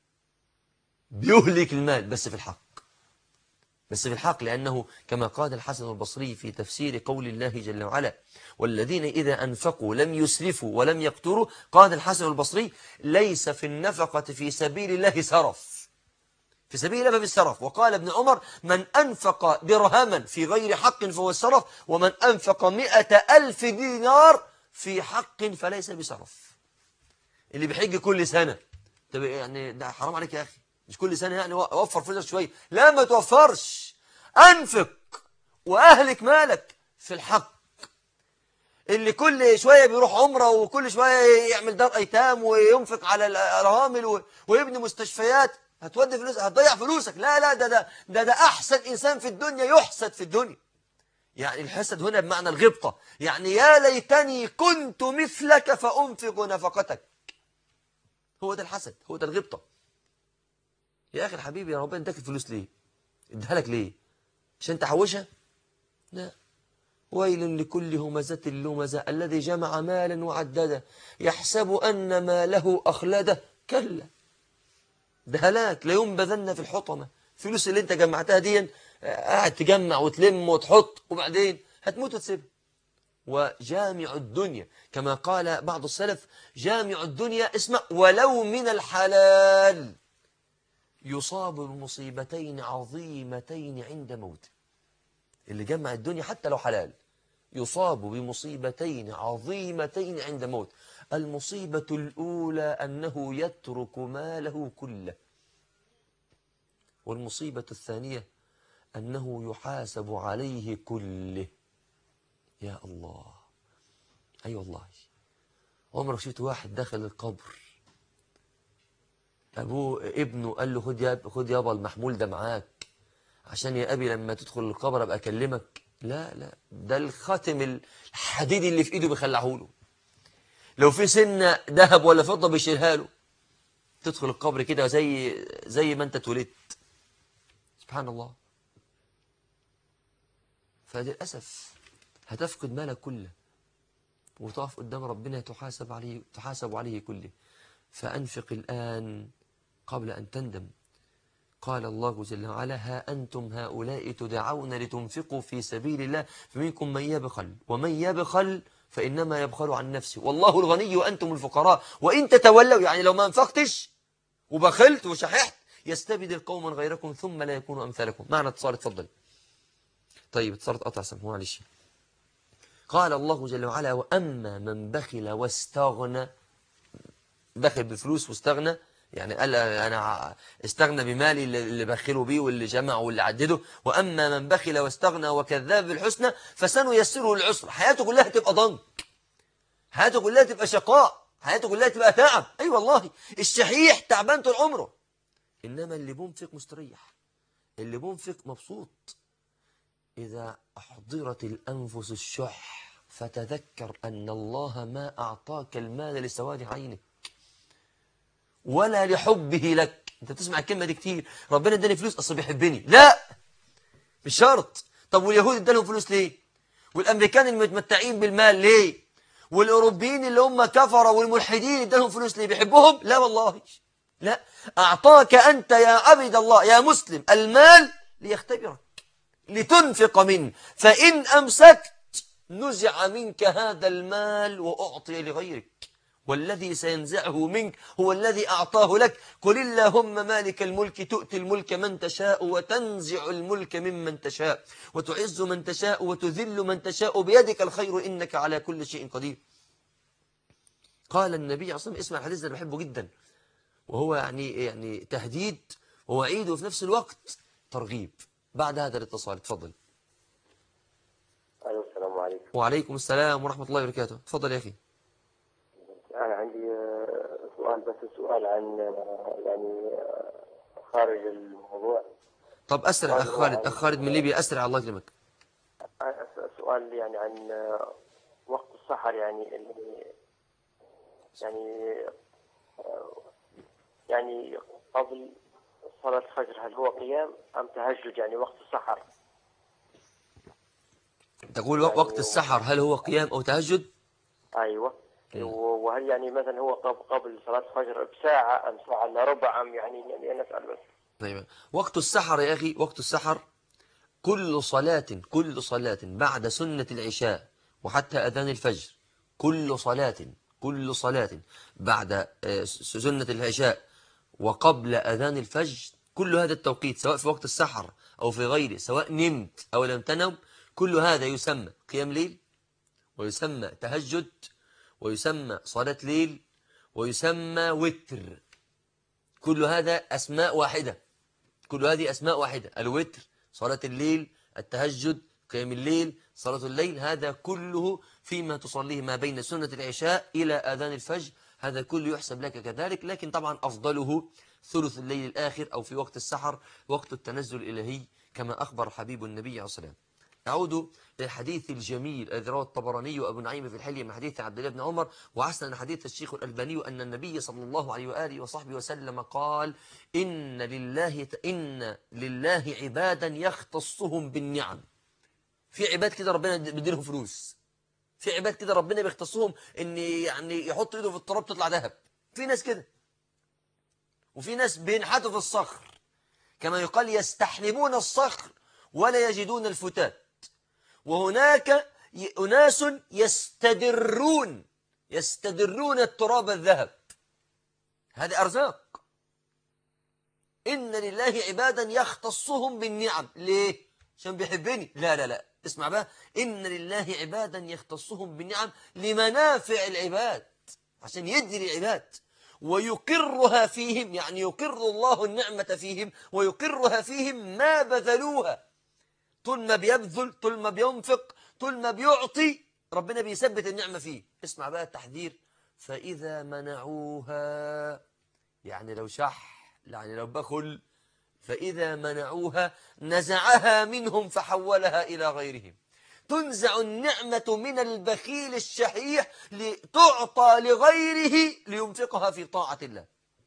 بيهلك المال بس في الحق، بس في الحق. لأنه كما قال الحسن البصري في تفسير قول الله جل وعلا والذين إذا أنفقوا لم يسرفوا ولم يقتروا، قال الحسن البصري ليس في النفقة في سبيل الله سرف، في سبيل الله في السرف. وقال ابن عمر من أنفق درهما في غير حق فهو السرف، ومن أنفق 100,000 دينار في حق فليس بسرف. اللي بيحج كل سنة، طب يعني ده حرام عليك يا أخي، مش كل سنة يعني وفر فلوسك شوية، لا ما توفرش، أنفق وأهلك مالك في الحق. اللي كل شوية بيروح عمرة وكل شوية يعمل دار أيتام وينفق على الأرامل ويبني مستشفيات، هتودي فلوس، هتضيع فلوسك. لا لا، ده أحسن إنسان في الدنيا يحسد في الدنيا. يعني الحسد هنا بمعنى الغبطة، يعني يا ليتني كنت مثلك فأنفق نفقتك. هو ده الحسد، هو ده الغبطة. يا أخي الحبيبي، يا ربنا اداك الفلوس ليه؟ اديها لك ليه؟ عشان تحوشها؟ لا. ويل لكل همزة لمزة الذي جمع مالا وعدده يحسب أن ماله أخلده. كلا، ده هلاك، لينبذن في الحطمة. الفلوس اللي انت جمعتها دي قاعد تجمع وتلم وتحط وبعدين هتموت وتسيبها. وجامع الدنيا كما قال بعض السلف جامع الدنيا اسمع ولو من الحلال يصاب بمصيبتين عظيمتين عند موته. اللي جمع الدنيا حتى لو حلال يصاب بمصيبتين عظيمتين عند موت. المصيبة الأولى أنه يترك ماله كله، والمصيبة الثانية أنه يحاسب عليه كله. يا الله، أي والله. عمرك شفت واحد دخل القبر ابنه قال له خد يابا المحمول ده معاك عشان يا أبي لما تدخل القبر أبقى أكلمك؟ لا لا، ده الخاتم الحديد اللي في ايده بيخلعه له. لو في سنة ذهب ولا فضة بيشيلها له. تدخل القبر كده زي ما انت اتولدت. سبحان الله. فللأسف هتفقد مالك كله وتقف قدام ربنا تحاسب عليه كله. فأنفق الآن قبل أن تندم. قال الله جل وعلا: ها أنتم هؤلاء تدعون لتنفقوا في سبيل الله فمنكم من يبخل ومن يبخل فإنما يبخل عن نفسه والله الغني وأنتم الفقراء وإن تتولوا، يعني لو ما انفقتش وبخلت وشححت يستبدل قوما غيركم ثم لا يكونوا أمثالكم. معنى اتصال، اتفضل. طيب اتصال قطع، سامحوا معلش. قال الله جل وعلا: وأما من بخل واستغنى، بخل بفلوس واستغنى، يعني قال أنا استغنى بمالي اللي بخله بيه واللي جمعه واللي عدده. وأما من بخل واستغنى وكذاب بالحسنى فسنيسره للعسر. حياته كلها تبقى ضنك، حياته كلها تبقى شقاء، حياته كلها تبقى تعب. أي والله، الشحيح تعبان طول عمره. إنما اللي بينفق مستريح، اللي بينفق مبسوط. إذا أحضرت الأنفس الشح فتذكر أن الله ما أعطاك المال لسواد عينك ولا لحبه لك. أنت تسمع الكلمة دي كتير: ربنا اداني فلوس أصل بيحبني. لا، مش شرط. طب واليهود ادالهم فلوس ليه؟ والأمريكان المتمتعين بالمال ليه؟ والأوروبيين اللي هم كفروا والملحدين ادالهم فلوس ليه؟ بيحبهم؟ لا والله، لا. أعطاك أنت يا عبد الله يا مسلم المال ليختبرك، لتنفق منه، فإن أمسكت نزع منك هذا المال وأعطي لغيرك، والذي سينزعه منك هو الذي أعطاه لك. قل اللهم مالك الملك تؤتي الملك من تشاء وتنزع الملك ممن تشاء وتعز من تشاء وتذل من تشاء بيدك الخير إنك على كل شيء قدير. قال النبي عليه الصلاة والسلام، اسمع الحديث ده أنا بحبه جدا، وهو يعني تهديد ووعيد وفي نفس الوقت ترغيب. بعد هذا الاتصال اتفضل. السلام عليكم. وعليكم السلام ورحمة الله وبركاته. تفضل يا أخي. أنا عندي سؤال، بس سؤال عن يعني خارج الموضوع. طب أسرع أخ خالد، أخ خالد من ليبيا، أسرع الله يكرمك. سؤال يعني عن وقت السحر، يعني قبل صلاة الفجر، هل هو قيام أم تهجد؟ يعني وقت السحر. تقول يعني وقت السحر هل هو قيام أو تهجد؟ أيوة. وهل يعني مثلا هو قبل صلاة الفجر بساعة أم ساعة إلا ربع أم يعني نسأل بس. طيب، وقت السحر يا أخي، وقت السحر كل صلاة بعد سنة العشاء وحتى أذان الفجر، كل صلاة بعد سنة العشاء وقبل أذان الفجر، كل هذا التوقيت سواء في وقت السحر أو في غيره، سواء نمت أو لم تنم، كل هذا يسمى قيام ليل، ويسمى تهجد، ويسمى صلاة ليل، ويسمى وتر. كل هذا أسماء واحدة، كل هذه أسماء واحدة: الوتر، صلاة الليل، التهجد، قيام الليل، صلاة الليل. هذا كله فيما تصليه ما بين سنة العشاء إلى آذان الفجر، هذا كله يحسب لك كذلك. لكن طبعا أفضله ثلث الليل الآخر أو في وقت السحر، وقت التنزل الإلهي كما أخبر حبيب النبي عليه الصلاة والسلام. نعود للحديث الجميل الذي رواه الطبراني وأبو نعيم في الحلية من حديث عبد الله بن عمر، وحسن حديث الشيخ الألباني أن النبي صلى الله عليه وآله وصحبه وسلم قال: إن لله عبادا يختصهم بالنعم. في عباد كده ربنا بيديلهم فلوس، في عباد كده ربنا بيختصهم إن يعني يحط إيده في التراب تطلع ذهب. في ناس كده، وفي ناس بينحتوا في الصخر، كما يقال يستحلبون الصخر ولا يجدون الفتات. وهناك أناس يستدرون التراب الذهب. هذه أرزاق. إن لله عبادا يختصهم بالنعم. ليه؟ عشان بيحبني؟ لا لا لا، اسمع بقى. إن لله عبادا يختصهم بالنعم لمنافع العباد، عشان يدي للعباد ويقرها فيهم، يعني يقر الله النعمة فيهم ويقرها فيهم ما بذلوها. طول ما بيبذل، طول ما بينفق، طول ما بيعطي، ربنا بيثبت النعمة فيه. اسمع بقى التحذير: فإذا منعوها، يعني لو شح، يعني لو بخل، فإذا منعوها نزعها منهم فحولها إلى غيرهم. تنزع النعمة من البخيل الشحيح لتعطى لغيره لينفقها في طاعة الله.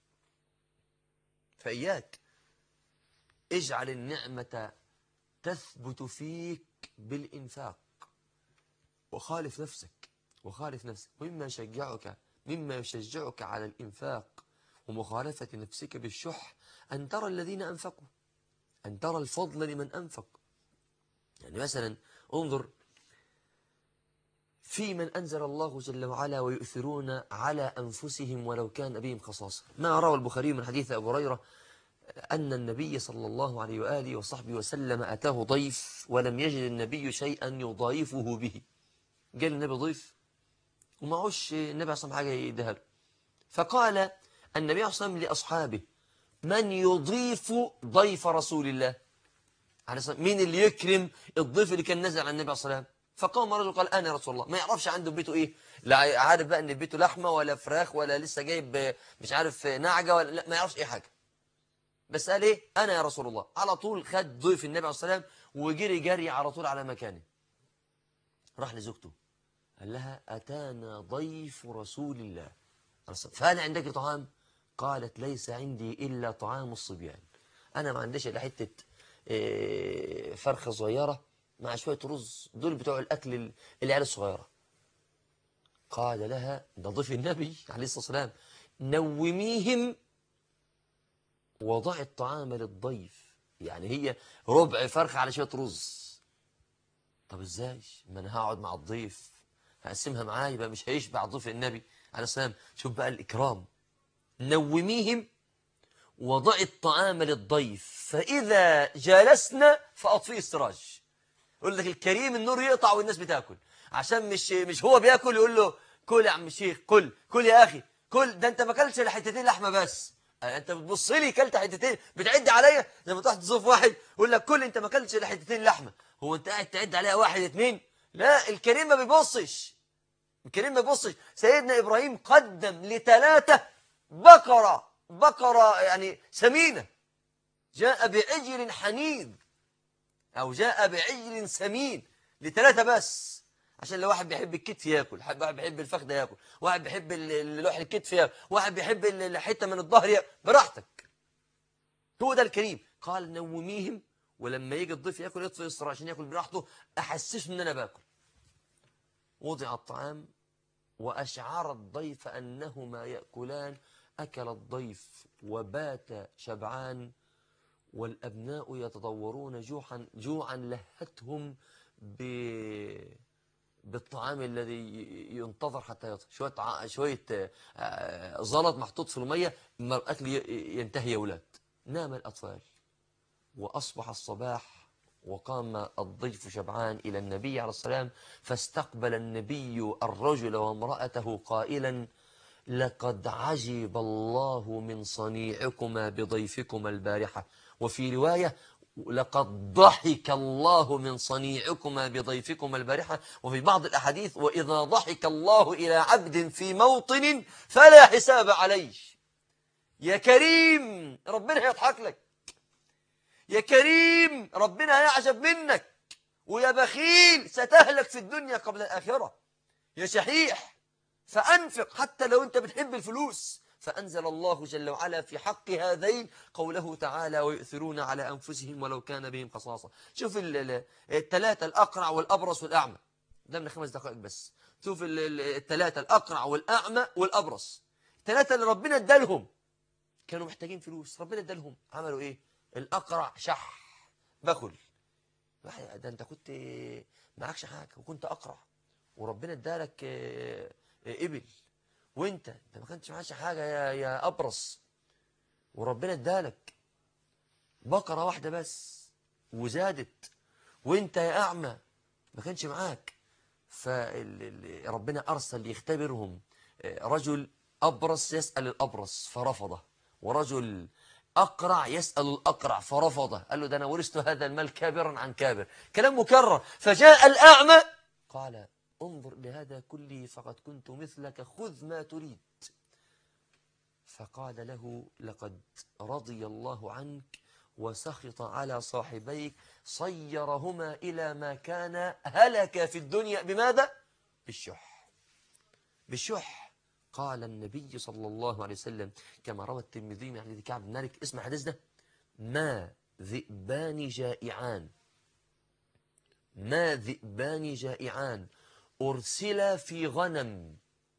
فإياك اجعل النعمة تثبت فيك بالإنفاق، وخالف نفسك. مما يشجعك على الإنفاق ومخالفة نفسك بالشح أن ترى الذين أنفقوا، أن ترى الفضل لمن أنفق. يعني مثلا انظر في من أنزل الله جل وعلا ويؤثرون على أنفسهم ولو كان بهم خصاصة. ما روى البخاري من حديث أبو هريرة أن النبي صلى الله عليه وآله وصحبه وسلم أتاه ضيف ولم يجد النبي شيئا يضايفه به. قال النبي ضيف ومعوش النبي أصلا حاجة يديها له، فقال النبي صلى الله عليه وسلم لأصحابه: من يضيف ضيف رسول الله؟ مين اللي يكرم الضيف اللي كان نزل على النبي صلى الله عليه وسلم؟ فقام رجل قال: أنا يا رسول الله. ما يعرفش عنده بيته إيه، لا عارف بقى إن بيته لحمة ولا فراخ ولا لسه جايب مش عارف نعجة ولا لا، ما يعرفش أي حاجة، بس قال إيه؟ أنا يا رسول الله. على طول خد ضيف النبي صلى الله عليه وسلم وجري جري على طول على مكانه. راح لزوجته قال لها: أتانا ضيف رسول الله، فهل عندك طعام؟ قالت: ليس عندي إلا طعام الصبيان. أنا ما عنديش إلا حتة فرخة صغيرة مع شوية رز، دول بتوع الأكل العيال الصغيرة. قال لها: ده ضيف النبي عليه الصلاة والسلام، نوميهم وضع الطعام للضيف. يعني هي ربع فرخة على شوية رز. طب ازاي؟ ما انا هقعد مع الضيف هقسمها معاه، يبقى مش هيشبع ضيف النبي عليه الصلاة والسلام. شوف بقى الإكرام، نوميهم وضع الطعام للضيف فإذا جلسنا فأطفئ السراج. يقول لك الكريم النور يقطع والناس بتاكل، عشان مش هو بياكل يقول له: كل يا عم الشيخ، كل يا أخي كل، ده أنت ما كلتش إلا حتتين لحمة بس، أنت بتبص لي كلت حتتين بتعد عليا زي ما تروح تضيف واحد يقول لك كل، أنت ما كلتش إلا حتتين لحمة، هو أنت قاعد تعد عليها واحد اتنين؟ لا، الكريم ما بيبصش، الكريم ما بيبصش. سيدنا إبراهيم قدم لثلاثة بقرة يعني سمينة، جاء بعجل حنيذ أو جاء بعجل سمين لثلاثة بس، عشان لو واحد بيحب الكتف ياكل، واحد بيحب الفخذ ياكل، واحد بيحب لوح الكتف ياكل، واحد بيحب الحتة من الظهر ياكل، براحتك. هو ده الكريم. قال: نوميهم، ولما يجي الضيف ياكل يطفئ السراج عشان ياكل براحته، أحسسه إن أنا باكل. وضع الطعام وأشعر الضيف أنهما يأكلان، أكل الضيف وبات شبعان، والأبناء يتضورون جوعا لهتهم بالطعام الذي ينتظر حتى يطهى. شوية زلط محطوط في المية، ما الأكل ينتهي يا ولاد. نام الأطفال وأصبح الصباح، وقام الضيف شبعان إلى النبي عليه السلام، فاستقبل النبي الرجل وامرأته قائلا: لقد عجب الله من صنيعكما بضيفكما البارحة. وفي رواية: لقد ضحك الله من صنيعكما بضيفكما البارحة. وفي بعض الأحاديث: وإذا ضحك الله إلى عبد في موطن فلا حساب عليه. يا كريم ربنا هيضحك لك، يا كريم ربنا هيعجب منك، ويا بخيل ستهلك في الدنيا قبل الآخرة. يا شحيح فأنفق حتى لو أنت بتحب الفلوس. فأنزل الله جل وعلا في حق هذين قوله تعالى: ويؤثرون على أنفسهم ولو كان بهم خصاصة. شوف الثلاثة: الأقرع والأبرص والأعمى. ده من 5 دقائق بس. شوف الثلاثة: الأقرع والأعمى والأبرص. الثلاثة اللي ربنا ادالهم كانوا محتاجين فلوس، ربنا ادالهم، عملوا إيه؟ الأقرع شح بخل. ده أنت كنت معكش حاجة وكنت أقرع، وربنا ادالك إبل، وانت ما كنتش معاش حاجة يا أبرص، وربنا ادالك بقرة واحدة بس وزادت، وانت يا أعمى ما كانش معاك. فربنا أرسل يختبرهم. رجل أبرص يسأل الأبرص فرفضه، ورجل أقرع يسأل الأقرع فرفضه، قال له: ده أنا ورثت هذا المال كابرا عن كابر. كلام مكرر. فجاء الأعمى قال: انظر لهذا كله فقد كنت مثلك، خذ ما تريد. فقال له: لقد رضي الله عنك وسخط على صاحبيك صيرهما إلى ما كان هلك في الدنيا. بماذا؟ بالشح. بالشح. قال النبي صلى الله عليه وسلم كما روى الترمذي من حديث كعب بن مالك، اسمع الحديث ده: ما ذئبان جائعان، ما ذئبان جائعان أرسلا في غنم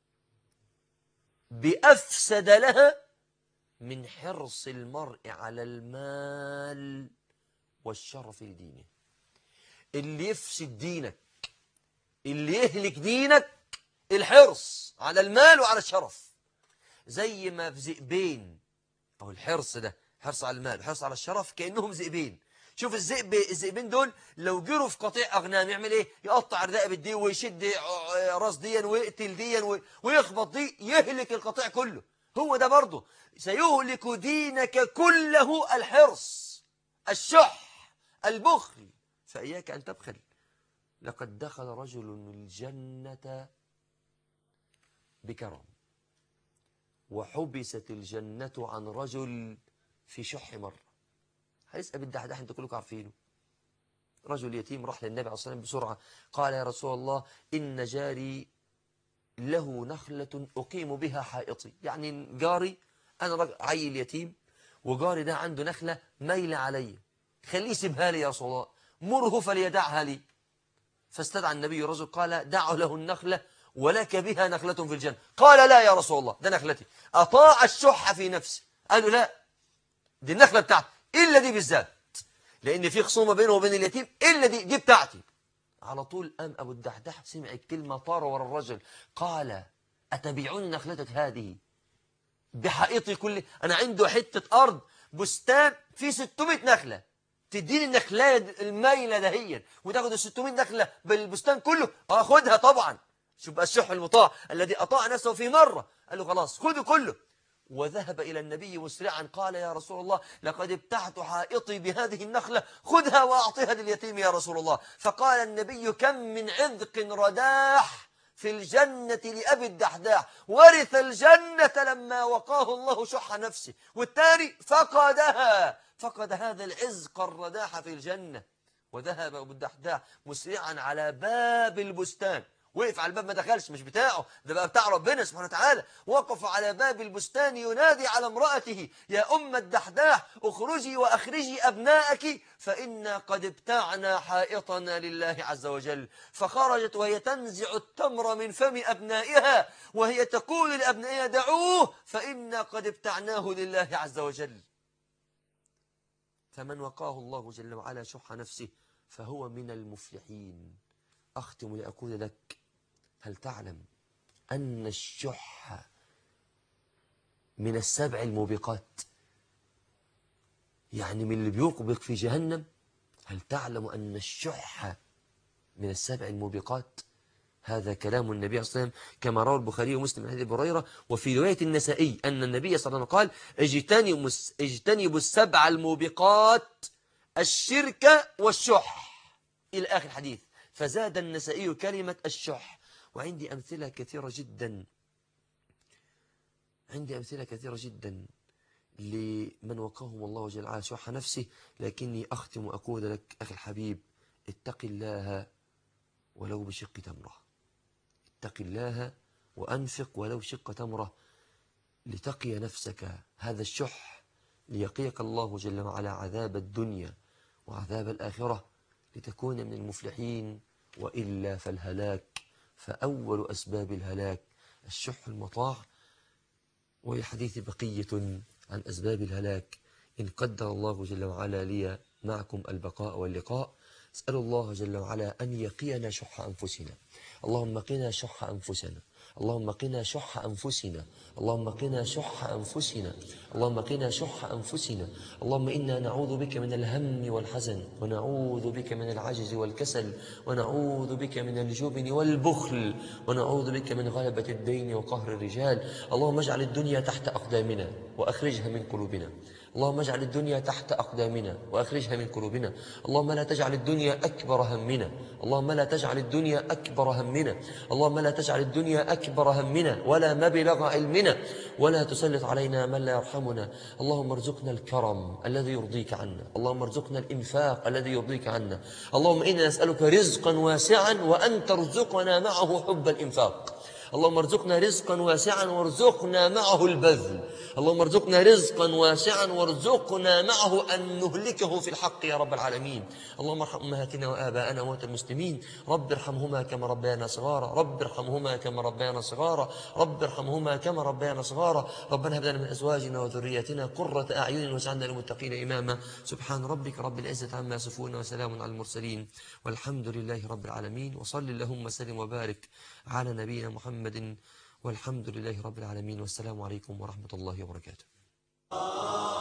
بأفسد لها من حرص المرء على المال والشرف لدينه. اللي يفسد دينك، اللي يهلك دينك، الحرص على المال وعلى الشرف. زي ما في ذئبين، أو الحرص ده حرص على المال وحرص على الشرف، كأنهم ذئبين. شوف الذئبين دول لو جروا في قطيع أغنام يعمل إيه؟ يقطع الرقبة دي ويشد راس دي ويقتل دي ويخبط دي، يهلك القطيع كله. هو ده برضه سيهلك دينك كله الحرص، الشح، البخل. فإياك أن تبخل. لقد دخل رجل الجنة بكرم، وحبست الجنة عن رجل في شح مرة. حديث أبي الدحداح أنتوا كلكم عارفينه. رجل يتيم راح للنبي عليه الصلاة والسلام بسرعة، قال: يا رسول الله، إن جاري له نخلة أقيم بها حائطي. يعني جاري، أنا عيل يتيم وجاري ده عنده نخلة ميلة علي، خليه يسيبها لي يا رسول الله، مره فليدعها لي. فاستدعى النبي الرجل قال: دعوا له النخلة ولك بها نخلة في الجنة. قال: لا يا رسول الله، ده نخلتي. أطاع الشح في نفسه، قالوا: لا، دي النخلة بتاعتي، إلا دي بالذات، لأن في خصومة بينه وبين اليتيم، إلا دي بتاعتي. على طول قام أبو الدحداح سمع الكلمة، طار ورا الرجل، قال: أتبيعون نخلتك هذه بحائطي كله؟ أنا عنده حتة أرض بستان فيه 600 نخلة، تديني النخلة المايلة دهيا وتاخد ال 600 نخلة بالبستان كله؟ أخدها طبعا. شوف بقى الشح المطاع الذي أطاع نفسه في مرة، قال له: خلاص خذوا كله. وذهب إلى النبي مسرعا، قال: يا رسول الله، لقد ابتعت حائطي بهذه النخلة، خذها وأعطيها لليتيم يا رسول الله. فقال النبي: كم من عذق رداح في الجنة لأبي الدحداح، ورث الجنة لما وقاه الله شح نفسه، والثاني فقدها، فقد هذا العزق الرداح في الجنة. وذهب أبو الدحداح مسرعا على باب البستان، وقف على الباب، ما دخلش، مش بتاعه ده، بقى بتاع ربنا سبحانه وتعالى. وقف على باب البستان ينادي على امرأته: يا أم الدحداح، اخرجي وأخرجي أبناءك، فإنا قد ابتعنا حائطنا لله عز وجل. فخرجت وهي تنزع التمر من فم أبنائها، وهي تقول لأبنائها: دعوه فإنا قد ابتعناه لله عز وجل. فمن وقاه الله جل وعلا شح نفسه فهو من المفلحين. أختم لأقول لك: هل تعلم أن الشح من السبع الموبقات؟ يعني من اللي بيوقبق في جهنم. هل تعلم أن الشح من السبع الموبقات؟ هذا كلام النبي صلى الله عليه وسلم كما روى البخاري ومسلم من حديث أبي هريرة. وفي رواية النسائي أن النبي صلى الله عليه وسلم قال: اجتنبوا السبع الموبقات، الشرك والشح، إلى آخر الحديث. فزاد النسائي كلمة الشح. وعندي أمثلة كثيرة جدا، لمن وقاهم الله جل وعلا شح نفسه. لكني أختم أقول لك أخي الحبيب: اتق الله ولو بشق تمرة. اتق الله وأنفق ولو شق تمرة لتقي نفسك هذا الشح، ليقيك الله جل وعلا عذاب الدنيا وعذاب الآخرة، لتكون من المفلحين. وإلا فالهلاك، فأول أسباب الهلاك الشح المطاع. وللحديث بقية عن أسباب الهلاك، إن قدر الله جل وعلا لي معكم البقاء واللقاء. أسأل الله جل وعلا أن يقينا شح أنفسنا. اللهم قنا شح أنفسنا، اللهم قنا شح أنفسنا، اللهم قنا شح أنفسنا، اللهم قنا شح أنفسنا. اللهم إنا نعوذ بك من الهم والحزن، ونعوذ بك من العجز والكسل، ونعوذ بك من الجبن والبخل، ونعوذ بك من غلبة الدين وقهر الرجال. اللهم اجعل الدنيا تحت أقدامنا وأخرجها من قلوبنا. اللهم اجعل الدنيا تحت أقدامنا وأخرجها من قلوبنا. اللهم لا تجعل الدنيا أكبر همنا. اللهم لا تجعل الدنيا أكبر همنا. اللهم لا تجعل الدنيا أكبر همنا ولا مبلغ علمنا، ولا تسلط علينا من لا يرحمنا. اللهم ارزقنا الكرم الذي يرضيك عنا. اللهم ارزقنا الإنفاق الذي يرضيك عنا. اللهم إنا نسألك رزقا واسعا وأن ترزقنا معه حب الإنفاق. اللهم ارزقنا رزقا واسعا وارزقنا معه البذل. اللهم ارزقنا رزقا واسعا وارزقنا معه أن نهلكه في الحق يا رب العالمين. اللهم ارحم أمهاتنا وآباءنا وموتى المسلمين، رب ارحمهما كما ربيانا صغارا، رب ارحمهما كما ربيانا صغارا، رب ارحمهما كما ربيانا صغارا. ربنا هب لنا من أزواجنا وذرياتنا قرة أعين واجعلنا للمتقين إماما. سبحان ربك رب العزة عما يصفون وسلام على المرسلين والحمد لله رب العالمين. وصل اللهم وسلم وبارك على نبينا محمد والحمد لله رب العالمين. والسلام عليكم ورحمة الله وبركاته.